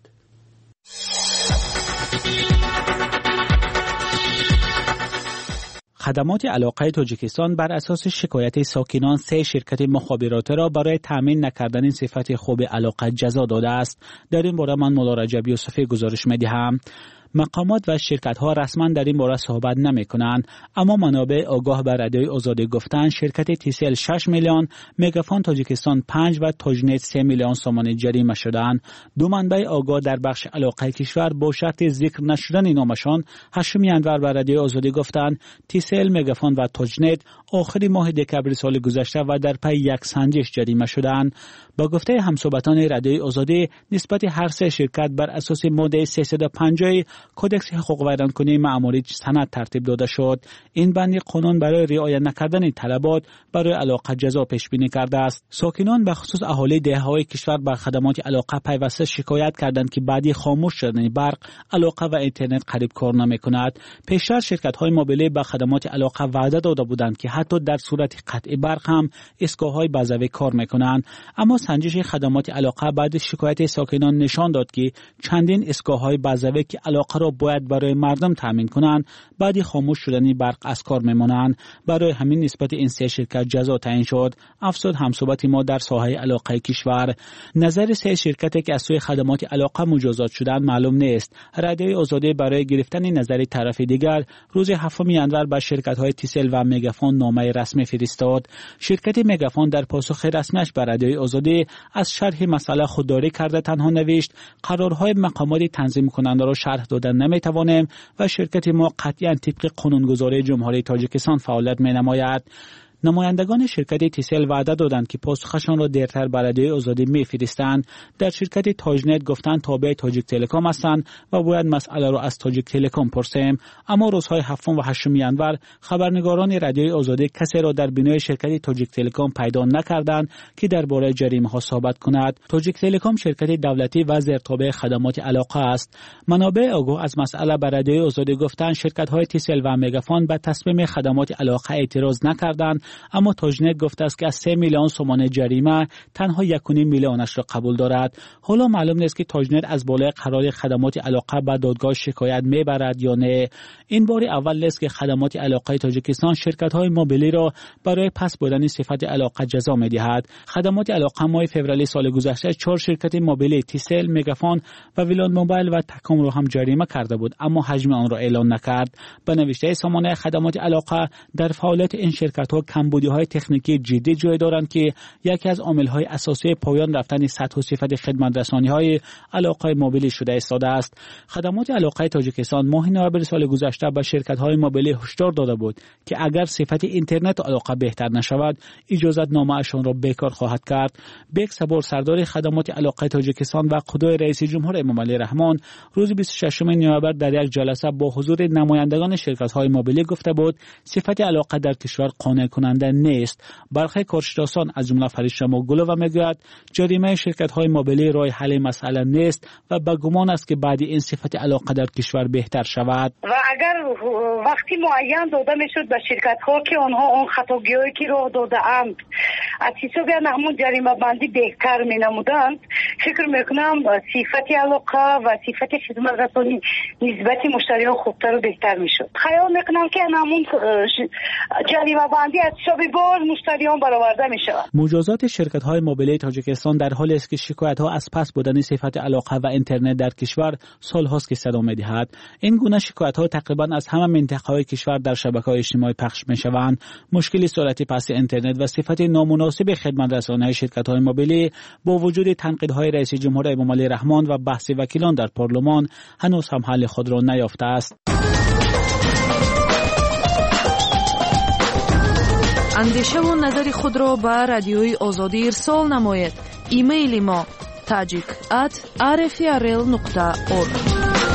خدمات علاقه تاجیکستان بر اساس شکایت ساکنان 3 شرکت مخابراتی را برای تامین نکردن صفت خوب علاقه جزا داده است. در این باره من مولا رجب یوسفی گزارش می‌دهم. مقامات و شرکت‌ها رسما در این باره صحبت نمی‌کنند، اما منابع آگاه به رادیوی آزادی گفتند شرکت تیسل 6 میلیون، مگافون تاجیکستان 5 و تاجنت 3 میلیون سوم جریمه شدند. دو منبع آگاه در بخش علاقه کشور با شرط ذکر نشدن نامشان هاشمی انور به رادیوی آزادی گفتند تیسل، مگافون و تاجنت آخر ماه دکبر سال گذشته و در پی یک سنجش جریمه شدند. با گفته همصحبتان رادیوی آزادی نسبت هر 3 شرکت بر اساس ماده 350 کدکس حقوق ویرانکنی معمولی سند ترتیب داده شد. این بند قانون برای رعایت نکردن طلبات برای علاقه جزا پیش بینی کرده است. ساکنان به خصوص اهالی دهه‌های کشور بر خدمات علاقه پیوسته شکایت کردند که بعدی خاموش شدن برق، علاقه و اینترنت قریب کار نمی‌کند. پیشتر شرکت‌های موبیلی به خدمات علاقه وعده داده بودند که حتی در صورت قطع برق هم ایستگاه‌های بازوی کار می‌کنند، اما سنجش خدمات علاقه بعد شکایت ساکنان نشان داد که چندین ایستگاه‌های بازوی که علاقه را باید برای مردم تامین کنند بعد خاموش شدن برق از کار میمانند. برای همین نسبت این 3 شرکت جزا تعیین شد. افزود همصحبت ما در ساحه علاقه کشور نظر 3 شرکتی که از سوی خدمات علاقه مجازات شدند معلوم نیست. رادیوی آزادی برای گرفتن نظر طرف دیگر روز 7 انور به شرکت‌های تیسل و مگافون نامه رسمی فرستاد. شرکت مگافون در پاسخ رسمیش به رادیوی آزادی از شرح مسئله خودداری کرده تنها نوشت قرارهای مقامات تنظیم کننده را شرح دادن نمیتوانیم و شرکت ما قطعاً طبق قانونگذاری جمهوری تاجیکستان فعالیت می‌نماید. نمایندگان شرکت تیسل وعده دادند که پاسخشان را دیرتر به رادیوی آزادی می‌فرستند. در شرکت تاجنت گفتند تابع تاجیک تلکام هستند و باید مسئله را از تاجیک تلکام پرسیم. اما روزهای 7 و 8 انور خبرنگاران رادیوی آزادی کسی را در بینای شرکت تاجیک تلکام پیدا نکردند که درباره جریمه‌ها صحبت کند. تاجیک تلکام شرکت دولتی و زیرتابع خدمات علاقه است. منابع آگاه از مسئله به رادیوی آزادی گفتند شرکت‌های تیسل و مگافون به تصمیم خدمات علاقه اعتراض نکردند، اما تاجنت گفته است که از 3 میلیون سوم جریمه تنها 1.5 میلیونش را قبول دارد. حالا معلوم نیست که تاجنت از بالای قرار خدمات علاقه به دادگاه شکایت میبرد یا نه. این بار اول است که خدمات علاقه تاجیکستان شرکت‌های موبیلی را برای پس بردن صفت علاقه جزا می‌دهد. خدمات علاقه ماه فوریه سال گذشته 4 شرکت موبیلی تیسل، مگافون و ویلان موبایل و تکام را هم جریمه کرده بود، اما حجم آن را اعلام نکرد. به نوشته سامانه خدمات علاقه در فعالیت این شرکت‌ها کمبودی‌های تکنیکی جدی جای دارند که یکی از عامل‌های اساسی پایان رفتن سطح و صفت خدمت رسانی‌های علاقه موبیلی شده ایستاده است. خدمات علاقه تاجیکستان ماه نوامبر سال گذشته به شرکت‌های موبیلی هشدار داده بود که اگر صفت اینترنت علاقه بهتر نشود اجازت نامه‌شان را بیکار خواهد کرد. بیک صبور سردار خدمات علاقه تاجیکستان و قدوه رئیس جمهور امامعلی رحمان روز 26 نوامبر در یک جلسه با حضور نمایندگان شرکت‌های موبیلی گفته بود صفت علاقه در کشور قانع کننده نیست. برخی کارشناسان از جمله فرشتما گلووا میگوید جریمه شرکت‌های موبیلی راه حل مسئله نیست و به گمان است که بعد این صفت علاقه در کشور بهتر شود. و اگر وقتی معین داده میشد به شرکت‌ها که آنها اون خطاگی‌هایی که راه داده‌اند از حساب همون جریمه بندی بهتر می‌نمودند، فکر می‌کنم صفت علاقه و صفت خدمت رسانی نسبت مشتریان خوبتر و بهتر میشد. خیال می‌کنم که همون جریمه بندی از حساب باز مشتریان برآورده می‌شود. مجازات شرکت‌های موبیلی تاجیکستان در حالی است که شکایت‌ها از پس بردن صفت علاقه و اینترنت در کشور سال‌هاست که صدا می‌دهد. این گونه شکایت‌ها تقریباً از همه منطقه‌های کشور در شبکه‌های اجتماعی پخش می‌شوند. مشکل سرعت پس اینترنت و صفت نامناسب خدمت رسانی شرکت‌های موبیلی با وجود تنقیدهای رئیس جمهور امامعلی رحمان و بحث وکیلان در پارلمان هنوز هم حل خود را نیافته است. اندیشه و نظر خود را به رادیوی آزادی ارسال نمایید. ایمیل ما tajik@rfrl.org.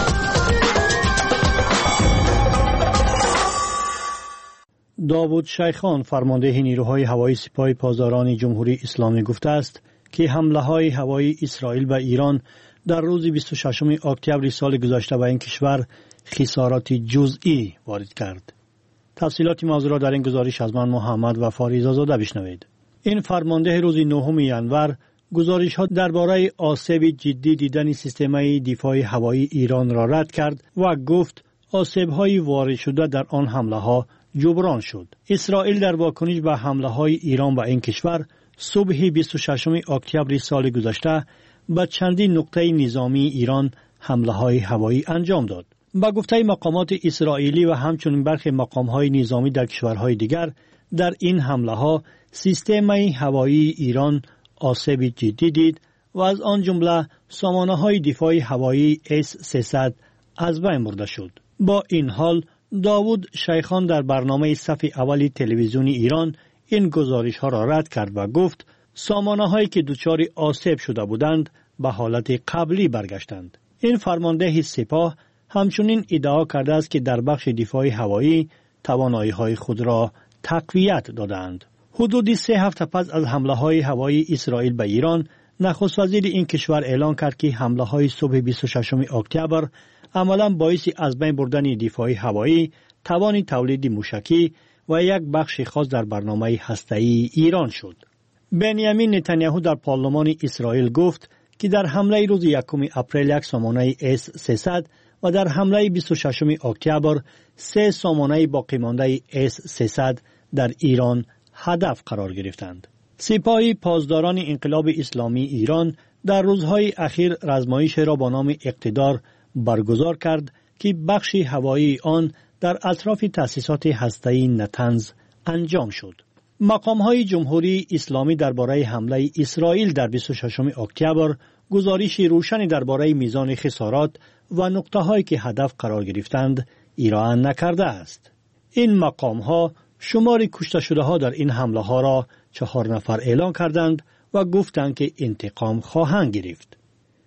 داوود شیخان فرمانده نیروهای هوایی سپاه پاسداران جمهوری اسلامی گفته است که حمله‌های هوایی اسرائیل و ایران در روز 26 اکتبر سال گذشته به این کشور خسارات جزئی وارد کرد. تفصیلات موضوع را در این گزارش از من محمد و فاریزا زاده بشنوید. این فرمانده روز 9 ینور گزارش‌ها درباره آسیب جدی دیدن سیستم دفاع هوایی ایران را رد کرد و گفت آسیب‌های وارد شده در آن حمله‌ها جبران شد. اسرائیل در واکنش به حمله‌های ایران به این کشور صبح 26 اکتبر سال گذشته به چندین نقطه نظامی ایران حمله‌های هوایی انجام داد. با گفته مقامات اسرائیلی و همچنین برخی مقام‌های نظامی در کشورهای دیگر، در این حمله‌ها سیستم هوایی ایران آسیب جدی دید و از آن جمله سامانه‌های دفاع هوایی S-300 از بین برده شد. با این حال داوود شیخان در برنامه صف اول تلویزیونی ایران این گزارش‌ها را رد کرد و گفت سامانه‌هایی که دچار آسیب شده بودند به حالت قبلی برگشتند. این فرمانده سپاه همچنین ادعا کرده است که در بخش دفاع هوایی توانایی‌های خود را تقویت دادند. حدود 3 هفته پس از حمله‌های هوایی اسرائیل به ایران، نخست وزیر این کشور اعلام کرد که حمله‌های صبح 26 اکتبر عملاً باعث از بین بردن دفاع هوایی، توان تولید موشکی و یک بخش خاص در برنامه هسته‌ای ایران شد. بنیامین نتانیاهو در پارلمان اسرائیل گفت که در حمله روز 1 اپریل یک سامانه S-300 و در حمله 26 اکتبر 3 سامانه باقی مانده S-300 در ایران هدف قرار گرفتند. سپاه پاسداران انقلاب اسلامی ایران در روزهای اخیر رزمایش را با نام اقتدار برگزار کرد که بخش هوایی آن در اطراف تأسیسات هسته‌ای نتنز انجام شد. مقام‌های جمهوری اسلامی درباره حمله اسرائیل در 26 اکتبر گزارش روشنی درباره میزان خسارات و نقطه‌هایی که هدف قرار گرفتند ارائه نکرده است. این مقام‌ها شمار کشته شده‌ها در این حمله‌ها را 4 نفر اعلام کردند و گفتند که انتقام خواهند گرفت.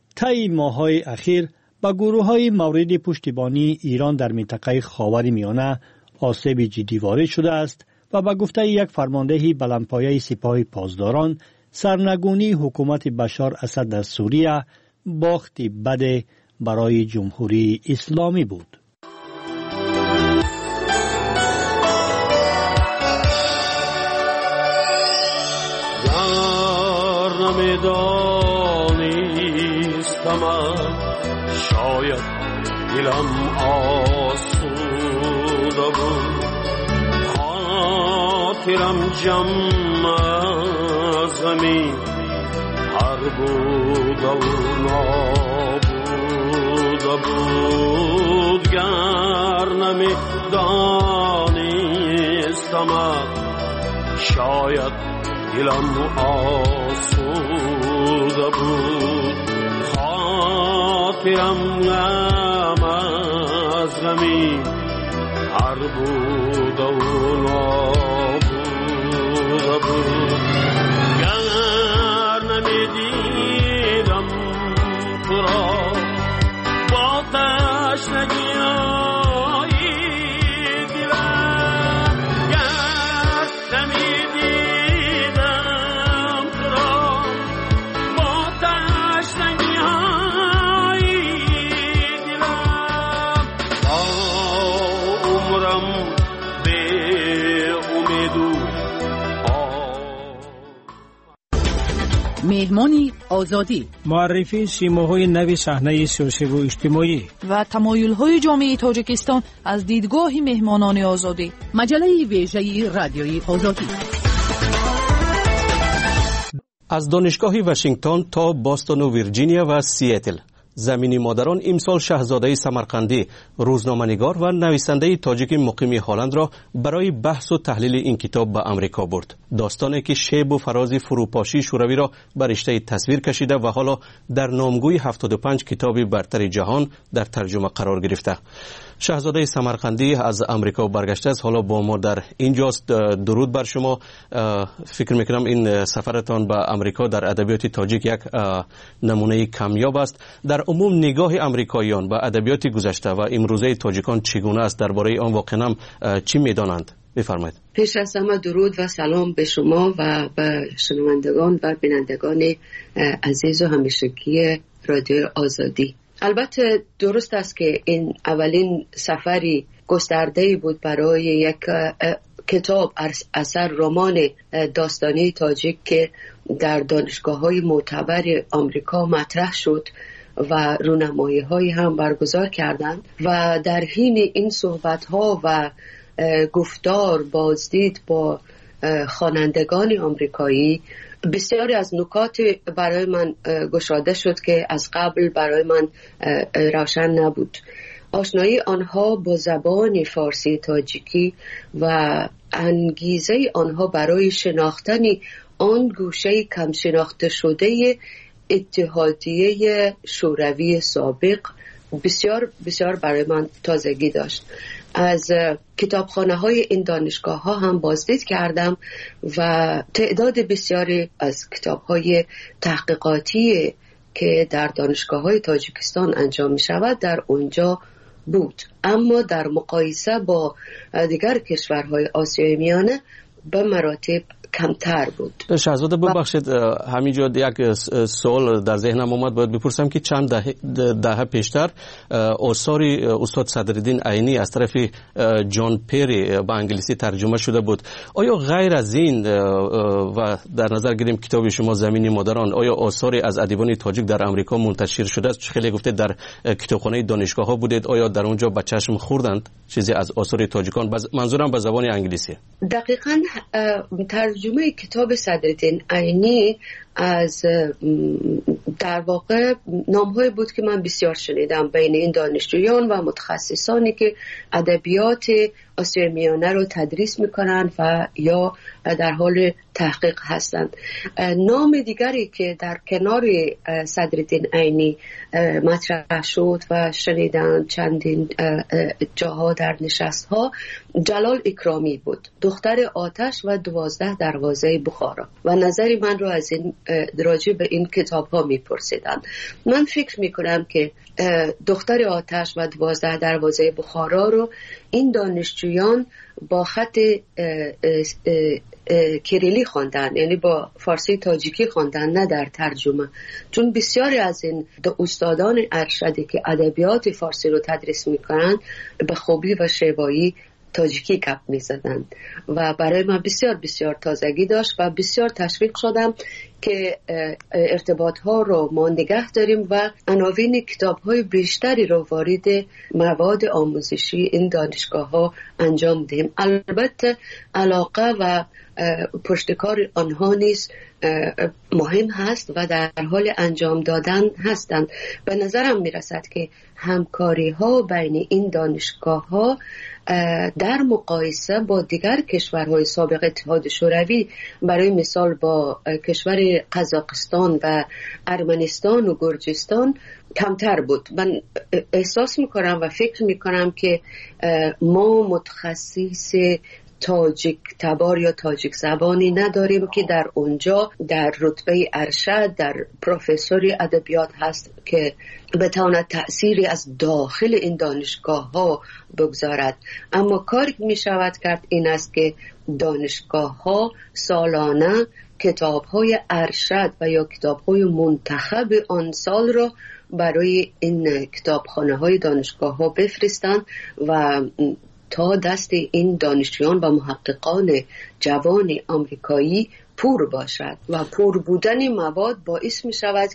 طی ماه‌های اخیر با گروه‌های مورد پشتیبانی ایران در منطقه خاورمیانه آسیب جدی وارد شده است و با گفته یک فرمانده بلندپایه سپاه پاسداران، سرنگونی حکومت بشار اسد در سوریه باخت بد برای جمهوری اسلامی بود. شاید دلم آسوده بود، خاطرم جمع از زمین هر بود و نابوده بود. گر نمیدانستم شاید دلم آسوده بود، خاطرم غم از غمی هر بود و نابوده بود. گر نمیدیدم تو را با تشنگی دلم، گر نمیدیدم تو را با تشنگی دلم، تا عمرم به امیدو میدمانی آزادی، معرفی سیماهای نوی صحنه سیاسی و اجتماعی و تمایل‌های جامعه تاجیکستان از دیدگاه مهمانان آزادی. مجله ویژه رادیوی آزادی. از دانشگاه واشنگتن تا باستون و ویرجینیا و سیاتل، زمین مادران امسال شاهزاده سمرقندی روزنامه‌نگار و نویسنده تاجیک مقیم هلند را برای بحث و تحلیل این کتاب به امریکا برد. داستانی که شیب و فراز فروپاشی شوروی را بر رشته تصویر کشیده و حالا در نامگوی 75 کتاب برتر جهان در ترجمه قرار گرفته. شاهزاده سمرقندی از امریکا برگشته است، حالا با ما در اینجاست. درود بر شما. فکر میکنم این سفرتان به امریکا در ادبیات تاجیک یک نمونه کمیاب است. در عموم نگاه امریکاییان به ادبیات گذشته و امروزه تاجیکان چگونه است؟ درباره آن واقعا چی میدانند؟ بفرمایید. پیش از همه درود و سلام به شما و به شنوندگان و بینندگان عزیز و همیشگی رادیو آزادی. البته درست است که این اولین سفری گسترده‌ای بود برای یک کتاب اثر رمان داستانی تاجیک که در دانشگاه‌های معتبر آمریکا مطرح شد و رونمایی‌هایی هم برگزار کردند و در حین این صحبت‌ها و گفتار بازدید با خوانندگان آمریکایی بسیاری از نکات برای من گشاده شد که از قبل برای من روشن نبود. آشنایی آنها با زبان فارسی تاجیکی و انگیزه آنها برای شناختن آن گوشه کم شناخته شده اتحادیه شوروی سابق بسیار بسیار برای من تازگی داشت. از کتابخانه های این دانشگاه ها هم بازدید کردم و تعداد بسیاری از کتاب های تحقیقاتی که در دانشگاه های تاجیکستان انجام می شود در اونجا بود، اما در مقایسه با دیگر کشورهای آسیای میانه به مراتب کمتر بود. شاهزاده ببخشید، همینجا یک سوال در ذهنم اومد، باید بپرسم که چند دهه پیشتر آثاری استاد صدرالدین عینی از طرف جان پیری به انگلیسی ترجمه شده بود. آیا غیر از این و در نظر گیریم کتاب شما زمین مادران، آیا آثاری از ادیبان تاجیک در امریکا منتشر شده است؟ خیلی گفته در کتابخانه دانشگاه ها بودید، آیا در اونجا به چشم خوردند چیزی از آثار تاجیکان؟ منظورم به زبان انگلیسی. دقیقاً ترجمه کتاب صدرالدین عینی از در واقع نام‌های بود که من بسیار شنیدم بین این دانشجویان و متخصصانی که ادبیات آسیای میانه رو تدریس میکنن و یا در حال تحقیق هستند. نام دیگری که در کنار صدرالدین عینی مطرح شد و شنیدن چندین جاها در نشست‌ها، جلال اکرامی بود، دختر آتش و 12 دروازه بخارا، و نظری من رو از این راجع به این کتاب ها میپرسیدن. من فکر میکنم که دختر آتش و 12 دروازه بخارا رو این دانشجویان با خط کریلی خواندن، یعنی با فارسی تاجیکی خواندن، نه در ترجمه، چون بسیاری از این استادان ارشدی که ادبیات فارسی رو تدریس میکنن به خوبی و شیوایی تاجیکی گپ میزدن و برای من بسیار بسیار تازگی داشت و بسیار تشویق شدم که ارتباط ها رو ما نگه داریم و عناوین کتاب های بیشتری رو وارد مواد آموزشی این دانشگاه ها انجام دهیم. البته علاقه و پشتکار آنها نیز مهم هست و در حال انجام دادن هستند. به نظرم میرسد که همکاری ها بین این دانشگاه ها در مقایسه با دیگر کشورهای سابق اتحاد شوروی، برای مثال با کشور قزاقستان و ارمنستان و گرجستان، کمتر بود. من احساس میکنم و فکر میکنم که ما متخصص تاجیک تبار یا تاجیک زبانی نداریم که در اونجا در رتبه ارشد در پروفسوری ادبیات هست که بتواند تأثیری از داخل این دانشگاه ها بگذارد. اما کاری می شود کرد این است که دانشگاه ها سالانه کتاب های ارشد و یا کتاب های منتخب آن سال را برای این کتابخانه های دانشگاه ها بفرستند و تا دست این دانشجویان و محققان جوان آمریکایی پور باشد و پور بودن مواد باعث می شود که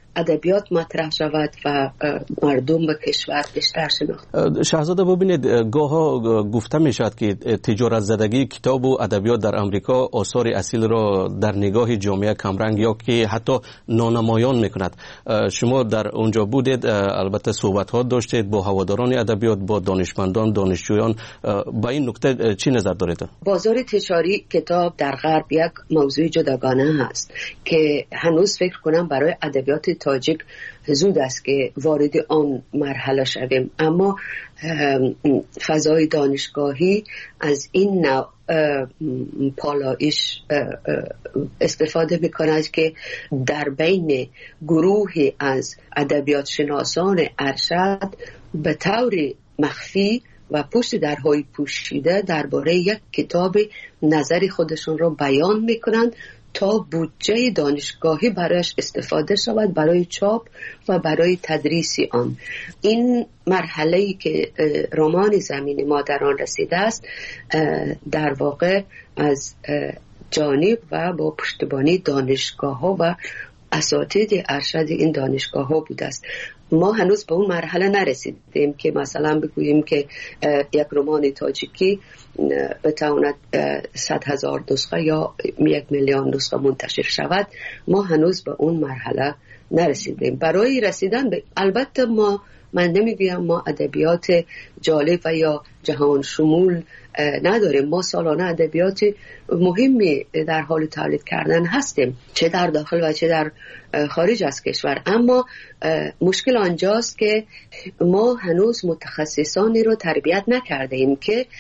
ادبیات مطرح شود و مردم به کشور بیشتر شناخته. شاهزاده ببینید گاها گفته می شود که تجارت زدگی کتاب و ادبیات در امریکا آثار اصیل را در نگاه جامعه کمرنگ یا که حتی نانمایان می کند. شما در اونجا بودید، البته صحبت ها داشتید با هواداران ادبیات، با دانشمندان، دانشجویان. با این نکته چی نظر دارید؟ بازار تجاری کتاب در غرب یک موضوع جداگانه هست که هنوز فکر کنم برای ادبیات تاجیک زود است که وارد آن مرحله شویم، اما فضای دانشگاهی از این نوع پالایش استفاده می‌کند که در بین گروهی از ادبیات شناسان ارشد به طور مخفی و پشت درهای پوشیده درباره یک کتاب نظر خودشون را بیان می‌کنند تا بودجه دانشگاهی برایش استفاده شود برای چاپ و برای تدریس آن. این مرحله‌ای که رمان زمین ما در آن رسیده است در واقع از جانب و با پشتیبانی دانشگاه‌ها و اساتید ارشد این دانشگاه‌ها بوده است. ما هنوز به اون مرحله نرسیدیم که مثلا بگوییم که یک رمان تاجیکی بتواند 100,000 نسخه یا 1,000,000 نسخه منتشر شود. ما هنوز به اون مرحله نرسیدیم. برای رسیدن به البته من نمیگویم ما ادبیات جالب و یا جهان شمول نداریم. ما سالانه ادبیات مهمی در حال تولید کردن هستیم، چه در داخل و چه در خارج از کشور. اما مشکل آنجاست که ما هنوز متخصصانی رو تربیت نکرده ایم که